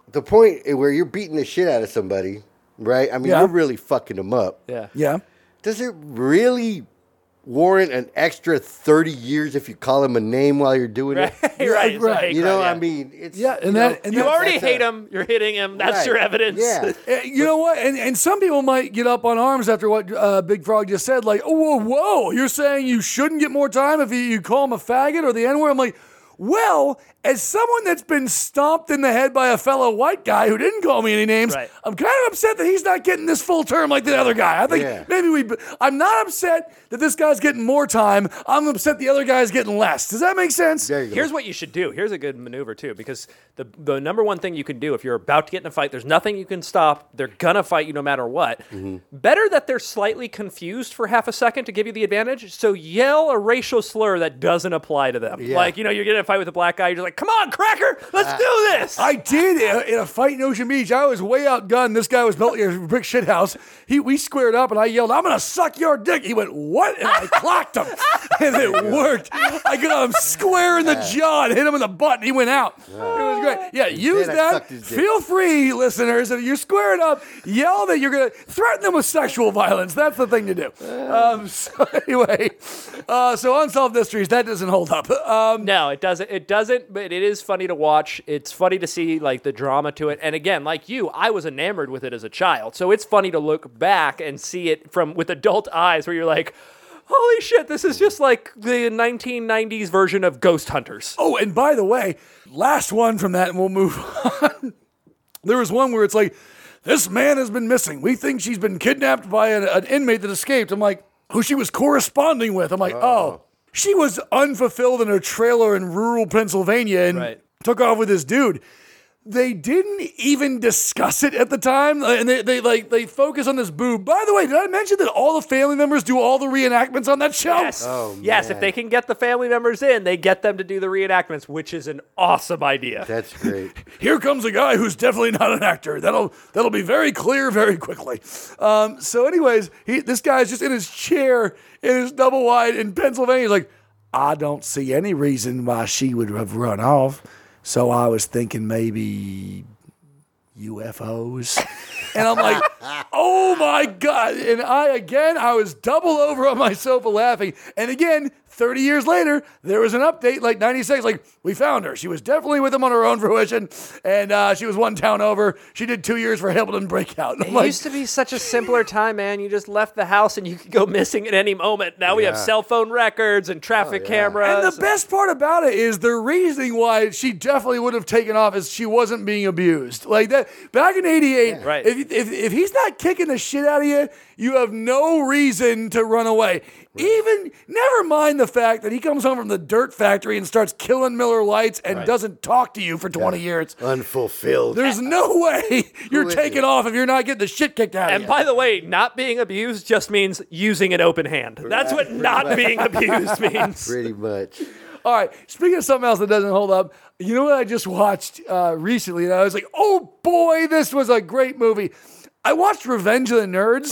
the point where you're beating the shit out of somebody, right? I mean, Yeah. you're really fucking them up. Yeah. Yeah. Does it really warrant an extra thirty years if you call him a name while you're doing Right, it? right. It's a right. hate You know, crime, I yeah. mean, it's Yeah, and you that- know, and You that's- already that's hate a- him. You're hitting him. That's Right. your evidence. Yeah. Uh, You know what? And and some people might get up on arms after what uh, Big Frog just said. Like, oh, whoa, whoa, you're saying you shouldn't get more time if you, you call him a faggot or the N-word? I'm like, well, as someone that's been stomped in the head by a fellow white guy who didn't call me any names, Right. I'm kind of upset that he's not getting this full term like the other guy. I think Yeah. maybe we. I'm not upset that this guy's getting more time. I'm upset the other guy's getting less. Does that make sense? There you go. Here's what you should do. Here's a good maneuver too, because the the number one thing you can do if you're about to get in a fight, there's nothing you can stop. They're gonna fight you no matter what. Mm-hmm. Better that they're slightly confused for half a second to give you the advantage. So yell a racial slur that doesn't apply to them. Yeah. Like, you know, you're getting in a fight with a black guy. You're just like, "Come on, cracker, let's Ah. do this." I did in a, in a fight in Ocean Beach. I was way outgunned. This guy was built like a brick shit house. He we squared up and I yelled, "I'm gonna suck your dick." He went, "What?" And I clocked him, and it worked. I got him square in the jaw and hit him in the butt, and he went out. It was great. Yeah, use Then I that. sucked his dick. Feel free, listeners. If you're squaring up, yell that you're gonna threaten them with sexual violence. That's the thing to do. Um, so anyway, uh, so Unsolved Mysteries that doesn't hold up. Um, No, it doesn't. It doesn't. But it is funny to watch. It's funny to see like the drama to it. And again, like you, I was enamored with it as a child. So it's funny to look back and see it from with adult eyes, where you're like, "Holy shit, this is just like the nineteen nineties version of Ghost Hunters." Oh, and by the way, last one from that, and we'll move on. There was one where it's like, this man has been missing. We think she's been kidnapped by an, an inmate that escaped. I'm like, who she was corresponding with. I'm like, oh, she was unfulfilled in her trailer in rural Pennsylvania and Right. took off with this dude. They didn't even discuss it at the time, uh, and they, they like they focus on this boob. By the way, did I mention that all the family members do all the reenactments on that show? Yes. Oh, yes, man. if they can get the family members in, they get them to do the reenactments, which is an awesome idea. That's great. Here comes a guy who's definitely not an actor. That'll that'll be very clear very quickly. Um, so, anyways, he this guy's just in his chair in his double wide in Pennsylvania. He's like, I don't see any reason why she would have run off. So I was thinking maybe U F Os. And I'm like, oh my God. And I, again, I was double over on my sofa laughing. And again, thirty years later, there was an update like ninety-six, like, we found her. She was definitely with him on her own fruition. And uh, she was one town over. She did two years for Hamilton Breakout. And I'm It like, used to be such a simpler time, man. You just left the house and you could go missing at any moment. Now we have Yeah. cell phone records and traffic Oh, yeah. cameras. and the best part about it is the reasoning why she definitely would have taken off is she wasn't being abused. Like that back in eighty-eight, Right. if, if, if he's not kicking the shit out of you, you have no reason to run away. Even, never mind the fact that he comes home from the dirt factory and starts killing Miller Lights and Right. doesn't talk to you for twenty years. Unfulfilled. There's no way you're is taking it? off if you're not getting the shit kicked out of And you. by the way, not being abused just means using an open hand. That's what not being abused means. Pretty much. All right, speaking of something else that doesn't hold up, you know what I just watched uh, recently? And I was like, oh boy, this was a great movie. I watched Revenge of the Nerds.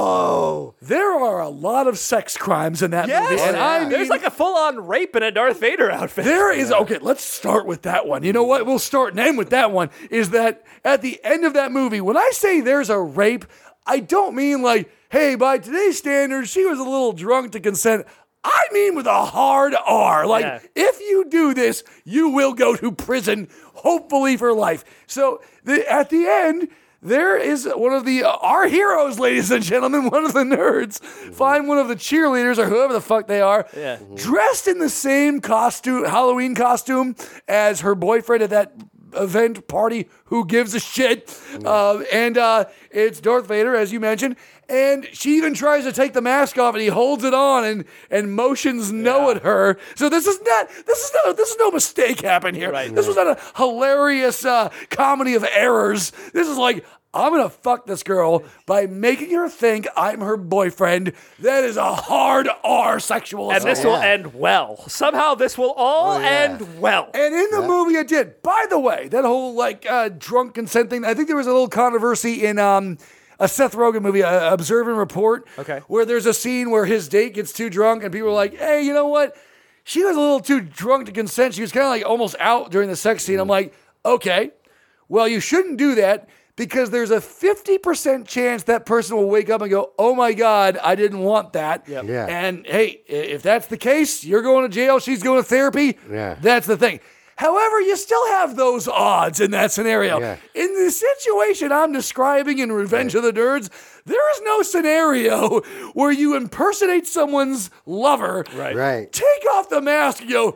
Oh. There are a lot of sex crimes in that Yes. movie. And I mean, There's like a full-on rape in a Darth Vader outfit. there is, okay, let's start with that one. You know what? We'll start and end with that one. Is that at the end of that movie, when I say there's a rape, I don't mean like, hey, by today's standards, she was a little drunk to consent. I mean with a hard R. Like, Yeah. if you do this, you will go to prison, hopefully for life. So the, at the end, there is one of the, uh, our heroes, ladies and gentlemen, one of the nerds, find one of the cheerleaders or whoever the fuck they are, Yeah. dressed in the same costume, Halloween costume as her boyfriend at that event party. Who gives a shit? Uh, and uh, it's Darth Vader, as you mentioned. And she even tries to take the mask off, and he holds it on and and motions no at her. So this is not this is no this is no mistake happened here. Right. This was not a hilarious uh, comedy of errors. This is like, I'm gonna fuck this girl by making her think I'm her boyfriend. That is a hard R sexual And assault. this will Yeah. end well. Somehow this will all Oh, yeah. end well. And in the movie, it did. By the way, that whole like uh, drunk consent thing. I think there was a little controversy in um, a Seth Rogen movie, uh, Observe and Report. Okay. Where there's a scene where his date gets too drunk, and people are like, "Hey, you know what? She was a little too drunk to consent. She was kind of like almost out during the sex scene." I'm like, okay. Well, you shouldn't do that because there's a fifty percent chance that person will wake up and go, oh my God, I didn't want that. Yep. Yeah. And hey, if that's the case, you're going to jail, she's going to therapy. Yeah. That's the thing. However, you still have those odds in that scenario. Yeah. In the situation I'm describing in Revenge of the Nerds, there is no scenario where you impersonate someone's lover, Right. Right. take off the mask and go,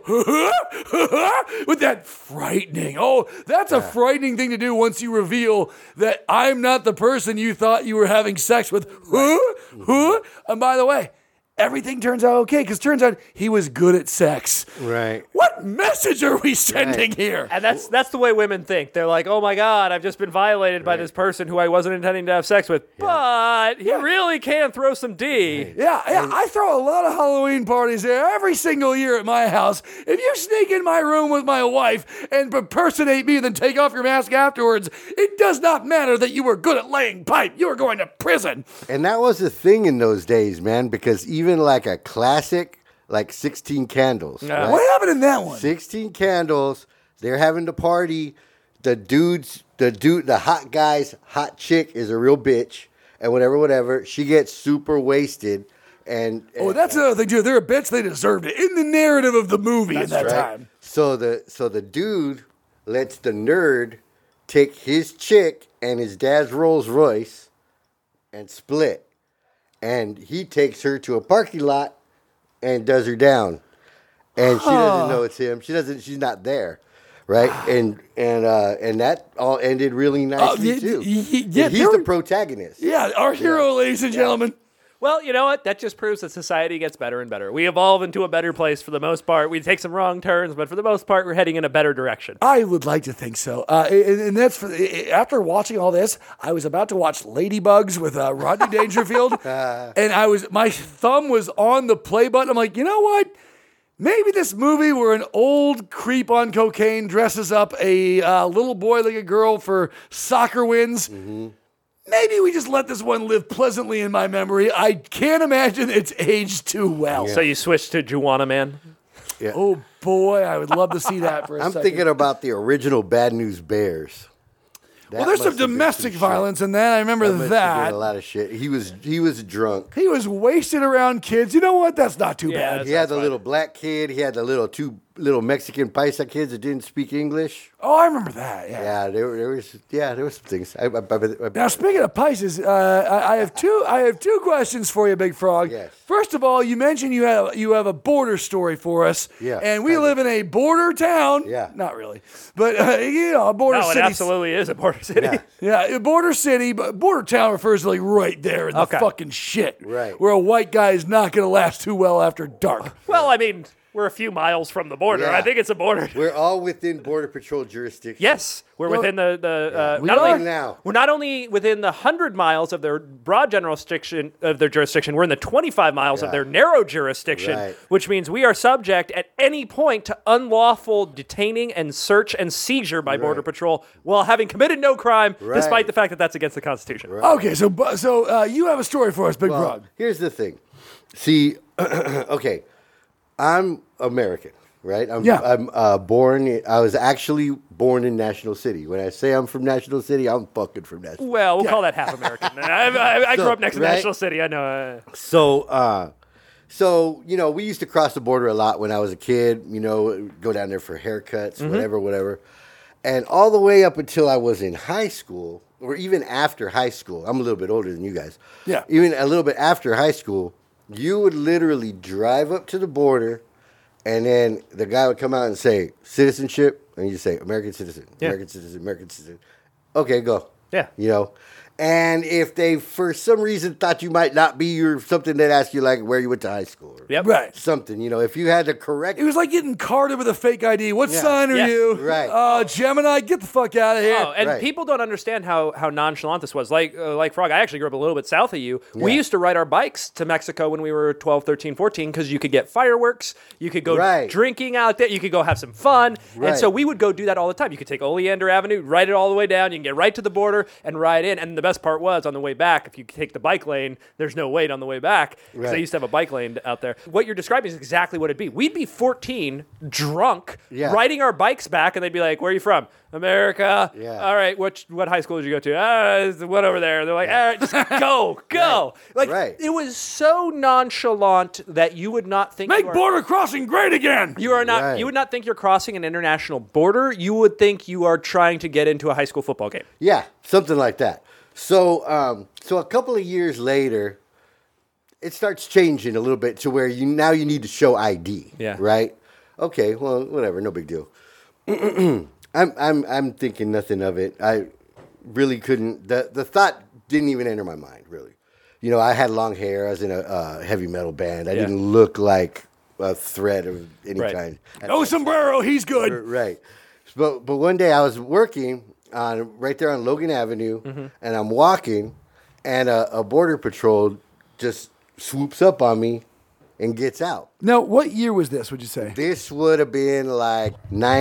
with that frightening. Oh, that's a frightening thing to do once you reveal that I'm not the person you thought you were having sex with. Huh? Huh? And by the way, everything turns out okay because turns out he was good at sex. Right. What message are we sending Right. here? And that's that's the way women think. They're like, oh my God, I've just been violated by this person who I wasn't intending to have sex with. But he really can throw some D. Yeah, yeah, I throw a lot of Halloween parties there every single year at my house. If you sneak in my room with my wife and impersonate me and then take off your mask afterwards, it does not matter that you were good at laying pipe. You are going to prison. And that was the thing in those days, man, because even like a classic, like sixteen Candles. right? What happened in that one? sixteen Candles, they're having the party. The dudes, the dude, the hot guy's hot chick is a real bitch. And whatever, whatever. She gets super wasted. And, Oh, and- that's another thing, too. They're a bitch. They deserved it in the narrative of the movie at that right? time. So the so the dude lets the nerd take his chick and his dad's Rolls Royce and split. And he takes her to a parking lot and does her down. And she doesn't know it's him. She doesn't she's not there. Right? And and uh and that all ended really nicely y- too. y- y- yeah, And he's there the were- protagonist. Yeah, our hero, ladies and gentlemen. Well, you know what? That just proves that society gets better and better. We evolve into a better place for the most part. We take some wrong turns, but for the most part, we're heading in a better direction. I would like to think so. Uh, and, and that's for, after watching all this, I was about to watch Ladybugs with uh, Rodney Dangerfield, and I was my thumb was on the play button. I'm like, you know what? Maybe this movie where an old creep on cocaine dresses up a uh, little boy like a girl for soccer wins. Mm-hmm. Maybe we just let this one live pleasantly in my memory. I can't imagine it's aged too well. So you switched to Juana Man? Oh boy, I would love to see that for a I'm second. thinking about the original Bad News Bears. That well, there's some must have been domestic shit. violence in that. I remember That that. must have been a lot of shit. He was he was drunk. He was wasted around kids. You know what? That's not too Yeah, bad. that's- He had the little black kid. He had the little two little Mexican paisa kids that didn't speak English. Oh, I remember that. Yeah. Yeah, there, were- there was yeah there was some things. I, I, I, I, Now, speaking of Pisces, uh, I, I have two. I have two questions for you, Big Frog. Yes. First of all, you mentioned you have you have a border story for us. Yeah, And we kinda. live in a border town. Yeah. Not really, but uh, you know, a border No, it city. absolutely is a border city. Yeah. Yeah, a border city, but border town refers to like right there in the Okay. fucking shit. Right. Where a white guy is not going to last too well after dark. Well, I mean, we're a few miles from the border. Yeah. I think it's a border. we're all within Border Patrol jurisdiction. Yes, we're Well, within the the. Uh, we not are only, now. We're not only within the hundred miles of their broad general jurisdiction of their jurisdiction. We're in the twenty-five miles of Yeah. their narrow jurisdiction, Right. which means we are subject at any point to unlawful detaining and search and seizure by Border Right. Patrol while having committed no crime, Right. despite the fact that that's against the Constitution. Okay, so bu- so uh, you have a story for us, Big Well, Frog. here's the thing. See, okay, I'm American, right? I'm, Yeah. I'm uh, born. in- I was actually born in National City. When I say I'm from National City, I'm fucking from National. Well, we'll call that half American. I, I, I grew So, up next to right? National City. I know. Uh, So, uh, so you know, we used to cross the border a lot when I was a kid. You know, go down there for haircuts, Mm-hmm. whatever, whatever. And all the way up until I was in high school, or even after high school, I'm a little bit older than you guys. Yeah. Even a little bit after high school, you would literally drive up to the border, and then the guy would come out and say citizenship, and you say American citizen, Yeah. American citizen, American citizen. Okay, go. Yeah. You know. And if they, for some reason, thought you might not be, or something, they'd ask you, like, where you went to high school. Or Yep. Right. something, you know. If you had the correct... It was like getting carded with a fake I D. What Yeah. sign are Yes. you? Right. Uh, Gemini, get the fuck out of here. Oh, and Right. people don't understand how how nonchalant this was. Like uh, like Frog, I actually grew up a little bit south of you. We Yeah. used to ride our bikes to Mexico when we were twelve, thirteen, fourteen because you could get fireworks, you could go Right. drinking out there, you could go have some fun. And Right. so we would go do that all the time. You could take Oleander Avenue, ride it all the way down, you can get right to the border and ride in. And the best part was on the way back, if you take the bike lane, there's no wait on the way back because Right. they used to have a bike lane out there. What you're describing is exactly what it'd be. We'd be fourteen, drunk, Yeah. riding our bikes back, and they'd be like, "Where are you from? America. Yeah. All right. What what high school did you go to? Ah, it's the one over there." They're like, "All right, just go, go." Like Right. it was so nonchalant that you would not think Make you are, border crossing great again. you are not. Right. You would not think you're crossing an international border. You would think you are trying to get into a high school football game. Yeah, something like that. So, um, so a couple of years later, it starts changing a little bit to where you now you need to show I D. Yeah. Right. Okay. Well, whatever. No big deal. I'm I'm I'm thinking nothing of it. I really couldn't. The the thought didn't even enter my mind. Really. You know, I had long hair. I was in a uh, heavy metal band. I Yeah. didn't look like a threat of any Right. kind. No sombrero, he's good. Right. But but one day I was working on right there on Logan Avenue, Mm-hmm. and I'm walking, and a, a border patrol just swoops up on me and gets out. Now, what year was this, would you say? This would have been like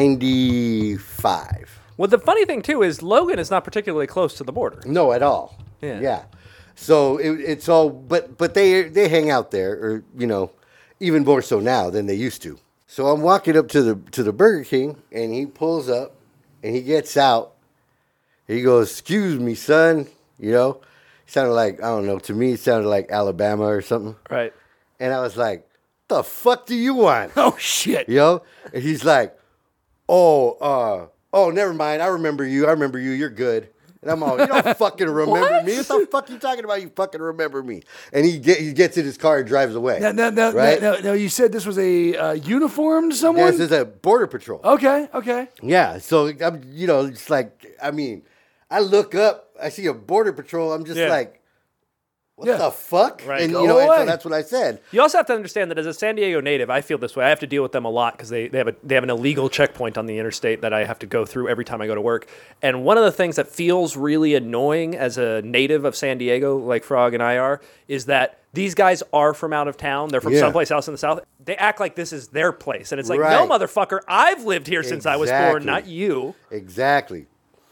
ninety-five. Well, the funny thing too is Logan is not particularly close to the border. No, at all. Yeah. Yeah. So it, it's all, but but they they hang out there, or you know, even more so now than they used to. So I'm walking up to the to the Burger King, and he pulls up, and he gets out. He goes, "Excuse me, son." You know, he sounded like, I don't know. To me, it sounded like Alabama or something. Right. And I was like, "The fuck do you want?" Oh, shit. You know? And he's like, "Oh, uh, oh, never mind. I remember you. I remember you. You're good." And I'm all, "You don't fucking remember What? me. What the fuck you talking about? You fucking remember me?" And he get, he gets in his car and drives away. Now, now, now, right? now, now, you said this was a uh, uniformed someone? This is a border patrol. Okay, okay. Yeah. So I'm, you know, it's like, I mean, I look up, I see a border patrol. I'm just Yeah. like, what Yeah. the fuck? Right. And Go you know, and away. so that's what I said. You also have to understand that as a San Diego native, I feel this way. I have to deal with them a lot because they, they have a they have an illegal checkpoint on the interstate that I have to go through every time I go to work. And one of the things that feels really annoying as a native of San Diego, like Frog and I are, is that these guys are from out of town. They're from Yeah. someplace else in the South. They act like this is their place. And it's like, no, Right. motherfucker, I've lived here since I was born, Exactly. not you. Exactly.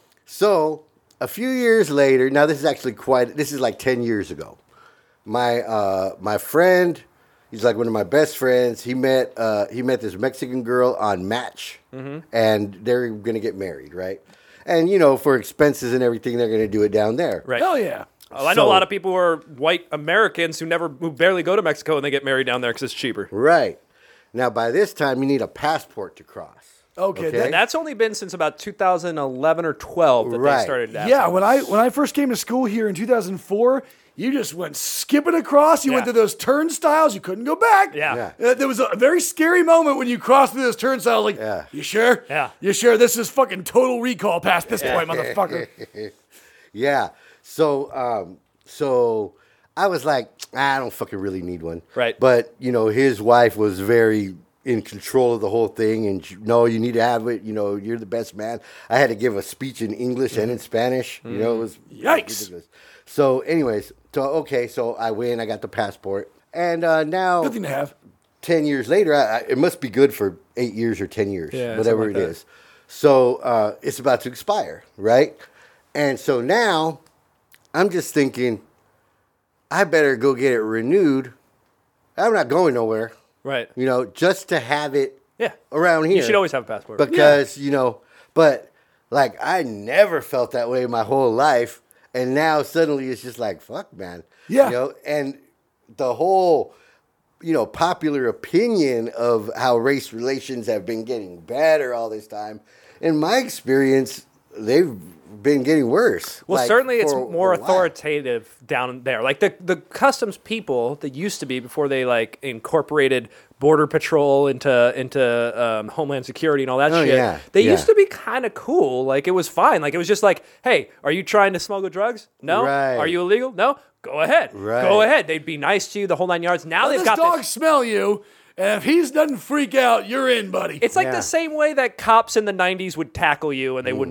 So a few years later, now this is actually quite, this is like ten years ago. My uh, my friend, he's like one of my best friends. He met uh, he met this Mexican girl on Match, and they're gonna get married, right? And you know, for expenses and everything, they're gonna do it down there. Right. Hell yeah. Well, I know So- a lot of people who are white Americans who never, who barely go to Mexico and they get married down there because it's cheaper. Right. Now, by this time, you need a passport to cross. Okay. Okay. that- And that's only been since about two thousand eleven or twelve that Right. they started that. yeah, when I when I first came to school here in two thousand four, you just went skipping across. You went Yeah. to those turnstiles. You couldn't go back. Yeah. Yeah. Uh, there was a very scary moment when you crossed through those turnstiles. Like, Yeah. you sure? Yeah. You sure? This is fucking total recall past this point, motherfucker. Yeah. So, um, so I was like, I don't fucking really need one. Right. But you know, his wife was very in control of the whole thing, and she, no, you need to have it. You know, you're the best man. I had to give a speech in English and in Spanish. You know, it was Yikes. ridiculous. So, anyways, so okay, so I win. I got the passport, and uh, now Good thing to have. ten years later, I, I, it must be good for eight years or ten years, Yeah, whatever something it like is. So uh, it's about to expire, right? And so now I'm just thinking, I better go get it renewed. I'm not going nowhere, Right. you know, just to have it Yeah. around here. You should always have a passport. Because, you know, but like I never felt that way my whole life. And now suddenly it's just like, fuck, man. Yeah. You know, and the whole, you know, popular opinion of how race relations have been getting better all this time. In my experience, they've been getting worse. Well, like, certainly it's for- more for a while. authoritative down there. Like the, the customs people that used to be before they like incorporated border patrol into into um, Homeland Security and all that Oh, shit. yeah, They yeah. used to be kind of cool. Like it was fine. Like it was just like, hey, are you trying to smuggle drugs? No. Right. Are you illegal? No. Go ahead. Right. Go ahead. They'd be nice to you the whole nine yards. Now Let they've this got dog this. smell you, and if he doesn't freak out, you're in, buddy. It's like Yeah. the same way that cops in the nineties would tackle you and they wouldn't shoot you.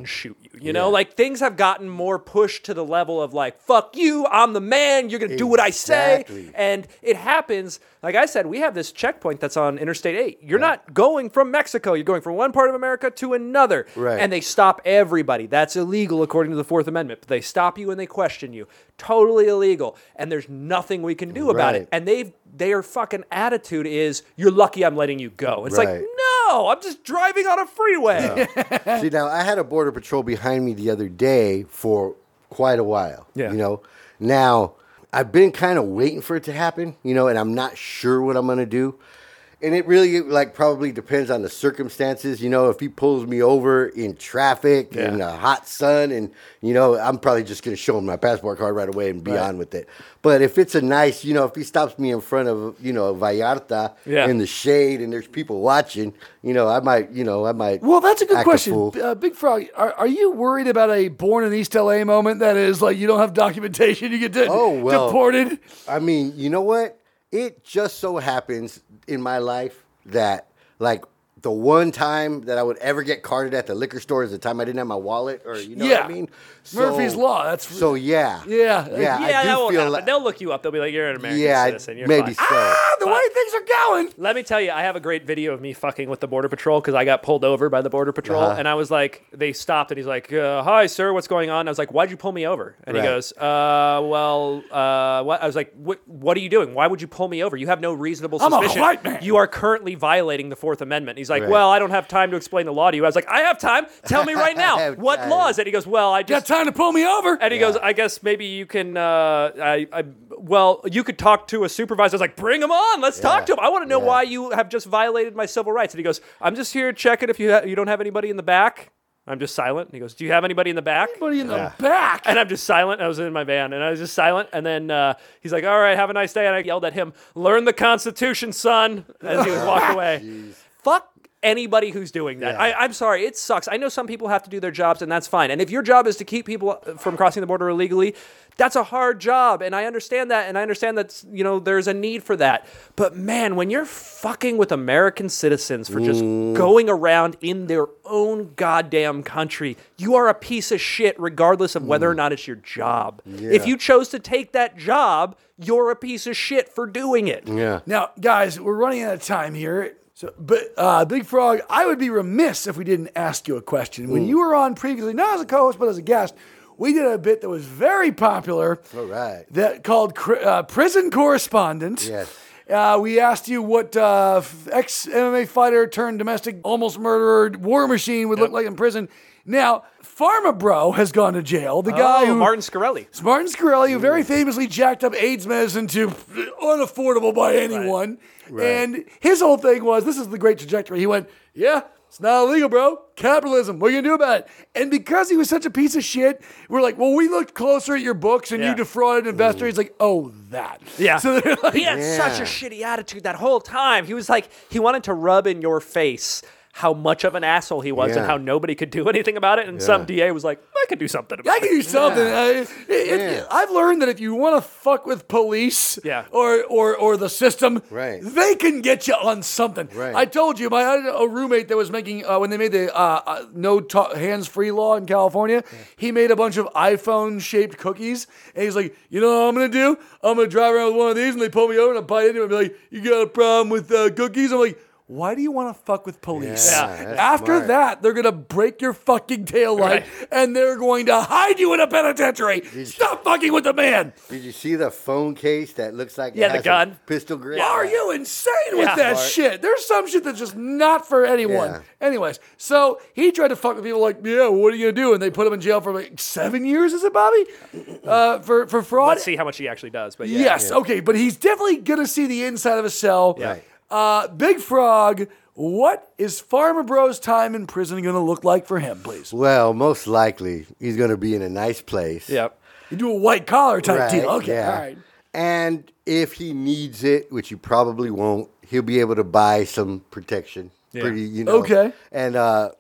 You know, like things have gotten more pushed to the level of like, fuck you, I'm the man, you're going to do what I say. Exactly. And it happens, like I said, we have this checkpoint that's on Interstate eight. You're not going from Mexico, you're going from one part of America to another. Right. And they stop everybody. That's illegal according to the Fourth Amendment. But they stop you and they question you. Totally illegal. And there's nothing we can do about Right. it. And they've their fucking attitude is, you're lucky I'm letting you go. It's Right. like, no, I'm just driving on a freeway. See, now I had a border patrol behind me the other day for quite a while. Yeah. You know, now I've been kind of waiting for it to happen, you know, and I'm not sure what I'm going to do. And it really, like, probably depends on the circumstances. You know, if he pulls me over in traffic Yeah. in the hot sun, and, you know, I'm probably just going to show him my passport card right away and be Right. on with it. But if it's a nice, you know, if he stops me in front of, you know, Vallarta Yeah. in the shade and there's people watching, you know, I might, you know, I might. Well, that's a good act question. fool. Uh, Big Frog, are, are you worried about a born in East L A moment that is like you don't have documentation, you get de- Oh, well. deported? I mean, you know what? It just so happens in my life that, like, the one time that I would ever get carded at the liquor store is the time I didn't have my wallet, or you know Yeah. what I mean? Murphy's Law, that's- so. Yeah, Yeah. yeah. Yeah, I that do won't feel happen. like They'll look you up. They'll be like, you're an American yeah, citizen. You're maybe fine. so. Ah, the But- way things are going. Let me tell you, I have a great video of me fucking with the Border Patrol because I got pulled over by the Border Patrol. Uh-huh. And I was like, they stopped and he's like, uh, hi, sir, what's going on? And I was like, why'd you pull me over? And he Right. goes, uh, well, uh, what? I was like, what, what are you doing? Why would you pull me over? You have no reasonable I'm a suspicion. white man. You are currently violating the Fourth Amendment. He's like, Right. well, I don't have time to explain the law to you. I was like, I have time. Tell me right I now. have What time. law is it? He goes, well, I Got just... time to pull me over? And he goes, I guess maybe you can, uh, I, I, well, you could talk to a supervisor. I was like, bring him on. Let's talk Yeah. to him. I want to know Yeah. why you have just violated my civil rights. And he goes, I'm just here checking if you ha- you don't have anybody in the back. I'm just silent. And he goes, do you have anybody in the back? Anybody in the back? And I'm just silent. I was in my van, and I was just silent. And then uh, he's like, all right, have a nice day. And I yelled at him, learn the Constitution, son, as he was walking away. Fuck anybody who's doing that. Yeah. I, I'm sorry, it sucks. I know some people have to do their jobs, and that's fine. And if your job is to keep people from crossing the border illegally, that's a hard job, and I understand that, and I understand that, you know, there's a need for that. But man, when you're fucking with American citizens for just going around in their own goddamn country, you are a piece of shit regardless of whether or not it's your job. If you chose to take that job, you're a piece of shit for doing it. Yeah. Now, guys, we're running out of time here. So, but uh, Big Frog, I would be remiss if we didn't ask you a question. When you were on previously, not as a co-host but as a guest, we did a bit that was very popular. All right. That called Cri- uh, Prison Correspondent. Yes. Uh, we asked you what uh, ex-M M A fighter turned domestic almost murderer war machine would look like in prison. Now, Pharma Bro has gone to jail. The guy Oh, who Martin Scarelli. Martin Scarelli, who very famously jacked up AIDS medicine to unaffordable by anyone. Right. And his whole thing was, this is the great trajectory. He went, yeah, it's not illegal, bro. Capitalism. What are you going to do about it? And because he was such a piece of shit, we're like, well, we looked closer at your books and Yeah. you defrauded investors. He's like, oh, that. Yeah. So they're like, He had Yeah. such a shitty attitude that whole time. He was like, he wanted to rub in your face how much of an asshole he was Yeah. and how nobody could do anything about it. And some Yeah. D A was like, I could do something about I it. can do something. Yeah. I, it- it- Yeah. I've learned that if you want to fuck with police Yeah. or, or or the system, Right. they can get you on something. Right. I told you, my I had a roommate that was making, uh, when they made the uh, uh, no ta- hands-free law in California, he made a bunch of iPhone-shaped cookies. And he's like, you know what I'm going to do? I'm going to drive around with one of these, and they pull me over, and I bite into it and be like, you got a problem with uh, cookies? I'm like, why do you want to fuck with police? Yeah, that's After smart. that, they're going to break your fucking taillight Right. and they're going to hide you in a penitentiary. Stop fucking with the man. Did you see the phone case that looks like Yeah, it the has gun. a pistol grip? Are you insane with Yeah. that Smart. shit? There's some shit that's just not for anyone. Yeah. Anyways, so he tried to fuck with people like, yeah, well, what are you going to do? And they put him in jail for like seven years, is it, Bobby? Uh, for, for fraud? Let's see how much he actually does. But yeah. Yes, okay, but he's definitely going to see the inside of a cell. Right. Uh, Big Frog, what is Farmer Bro's time in prison going to look like for him, please? Well, most likely he's going to be in a nice place. Yep. You do a white collar type Right, deal. Okay, yeah. all right. And if he needs it, which he probably won't, he'll be able to buy some protection. Yeah. Pretty, you know. Okay. And uh,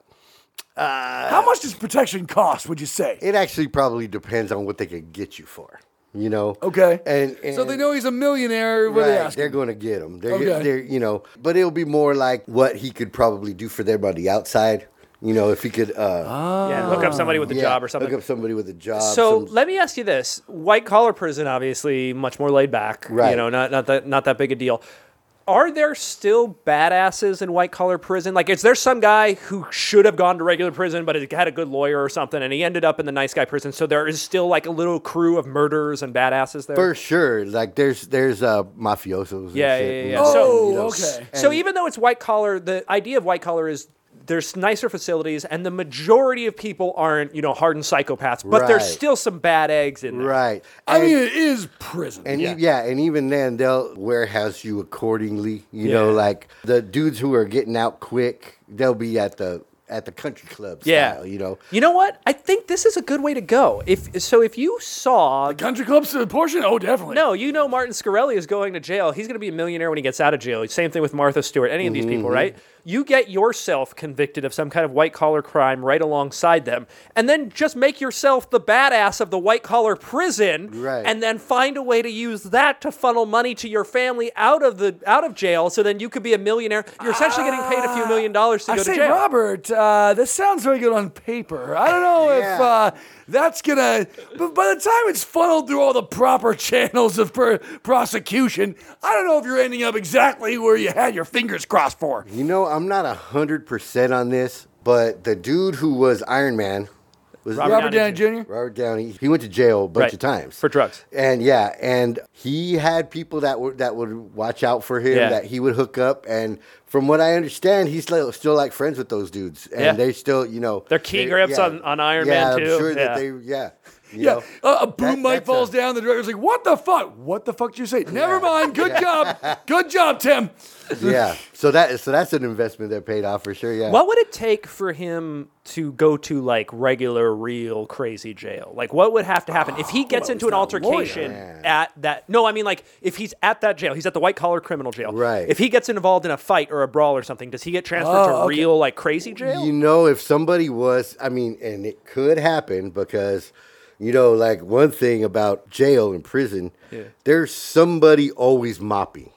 How much does protection cost, would you say? it actually probably depends on what they can get you for. You know. Okay. And, and so they know he's a millionaire. What are they Right, asking? they're going to get him. They're, Okay. they're, you know, but it'll be more like what he could probably do for them on the outside. You know, if he could. Uh, Yeah, hook up somebody with a yeah, job or something. Hook up somebody with a job. So some- let me ask you this: white collar prison, obviously, much more laid back. Right. You know, not not that not that big a deal. Are there still badasses in white collar prison? Like, is there some guy who should have gone to regular prison, but had a good lawyer or something, and he ended up in the nice guy prison? So there is still like a little crew of murderers and badasses there. For sure, like there's there's uh mafiosos. And Yeah, shit, yeah, you yeah. know, Oh, you know, okay. So even though it's white collar, the idea of white collar is there's nicer facilities, and the majority of people aren't, you know, hardened psychopaths, but there's Right. still some bad eggs in there. Right. I And- mean, it is prison. And Yeah. yeah. yeah, and even then they'll warehouse you accordingly. You Yeah. know, like the dudes who are getting out quick, they'll be at the at the country club Yeah. style, you know. You know what? I think this is a good way to go. If so, if you saw Country clubs portion? Oh, definitely. No, you know Martin Scarelli is going to jail. He's going to be a millionaire when he gets out of jail. Same thing with Martha Stewart, any of these people, right? You get yourself convicted of some kind of white-collar crime right alongside them, and then just make yourself the badass of the white-collar prison, Right. and then find a way to use that to funnel money to your family out of the out of jail, so then you could be a millionaire. You're essentially getting paid a few million dollars to I go say, to jail. Robert, uh, this sounds very good on paper. I don't know if Yeah. uh, that's gonna. But by the time it's funneled through all the proper channels of per- prosecution, I don't know if you're ending up exactly where you had your fingers crossed for. You know, I'm not a hundred percent on this, but the dude who was Iron Man was Robert Robert Downey Downey Junior Robert Downey. He went to jail a bunch Right. of times For drugs. and yeah, and he had people that would that would watch out for him, Yeah. that he would hook up. And from what I understand, he's still, still like friends with those dudes, and Yeah. they still, you know, They're key they- grips yeah. on- on Iron yeah, Man, too. I'm sure Yeah. that they, yeah, you Yeah, know. uh, a boom That- mic that's falls a- down. The director's like, "What the fuck? What the fuck did you say?" Never mind. Good job. Good job, Tim. Yeah, so that so that's an investment that paid off for sure. Yeah. What would it take for him to go to like regular, real, crazy jail? Like, what would have to happen if he gets well, into he's an not a lawyer. altercation Man. at that? No, I mean, like, if he's at that jail, he's at the white collar criminal jail. Right. If he gets involved in a fight or a brawl or something, does he get transferred Oh, to okay. real, like, crazy jail? You know, if somebody was, I mean, and it could happen because, you know, like one thing about jail and prison, there's somebody always mopping.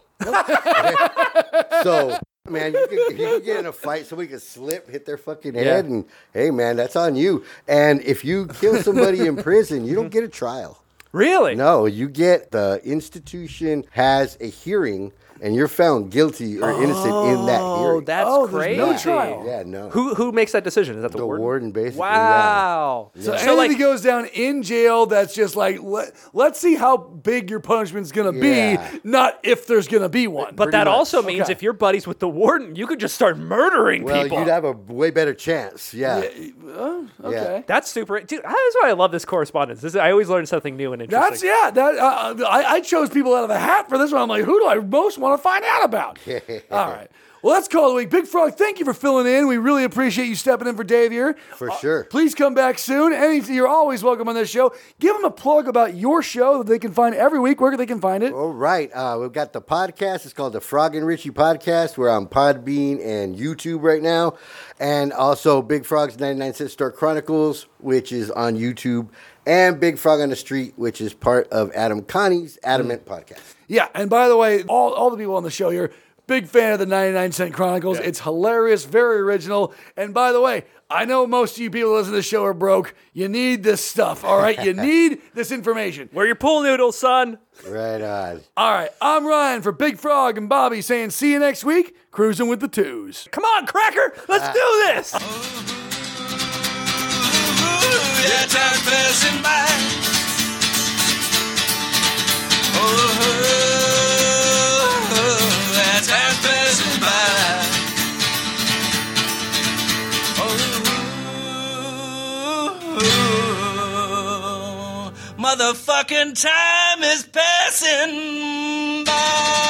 So, man, you can, you can get in a fight, somebody can slip, hit their fucking head, Yeah. and hey, man, that's on you. And if you kill somebody in prison, you don't get a trial. Really? No, you get the institution has a hearing, and you're found guilty or innocent in that Oh, hearing. that's Oh, there's crazy. no trial. Yeah, no. Who who makes that decision? Is that the, The warden? warden, basically, Wow. So, So, anything like, that goes down in jail, that's just like let, let's see how big your punishment's gonna Yeah. be, not if there's gonna be one. but that much. also means Okay. if you're buddies with the warden, you could just start murdering Well, people. you'd have a way better chance. Yeah. okay. That's super. Dude, that's why I love this correspondence. This is, I always learn something new and interesting. That's yeah. That uh, I, I chose people out of the hat for this one. I'm like, who do I most want to find out about? All right. Well, that's Call of the Week. Big Frog, thank you for filling in. We really appreciate you stepping in for Dave here. For Uh, sure. Please come back soon. Any, you're always welcome on this show. Give them a plug about your show that they can find every week. Where they can find it. All right. Uh, we've got the podcast. It's called the Frog and Richie Podcast. We're on Podbean and YouTube right now. And also Big Frog's ninety-nine Cent Store Chronicles, which is on YouTube. And Big Frog on the Street, which is part of Adam Connie's Adamant Podcast. Yeah, and by the way, all, all the people on the show here, big fan of the ninety-nine Cent Chronicles. It's hilarious, very original. And by the way, I know most of you people listening to the show are broke. You need this stuff, all right? You need this information. Where your pool noodles, son? Right on. All right, I'm Ryan for Big Frog and Bobby saying see you next week, cruising with the twos. Come on, Cracker. Let's do this. Ooh, yeah, time passing by. Oh, that time passing by. Oh, motherfucking time is passing by.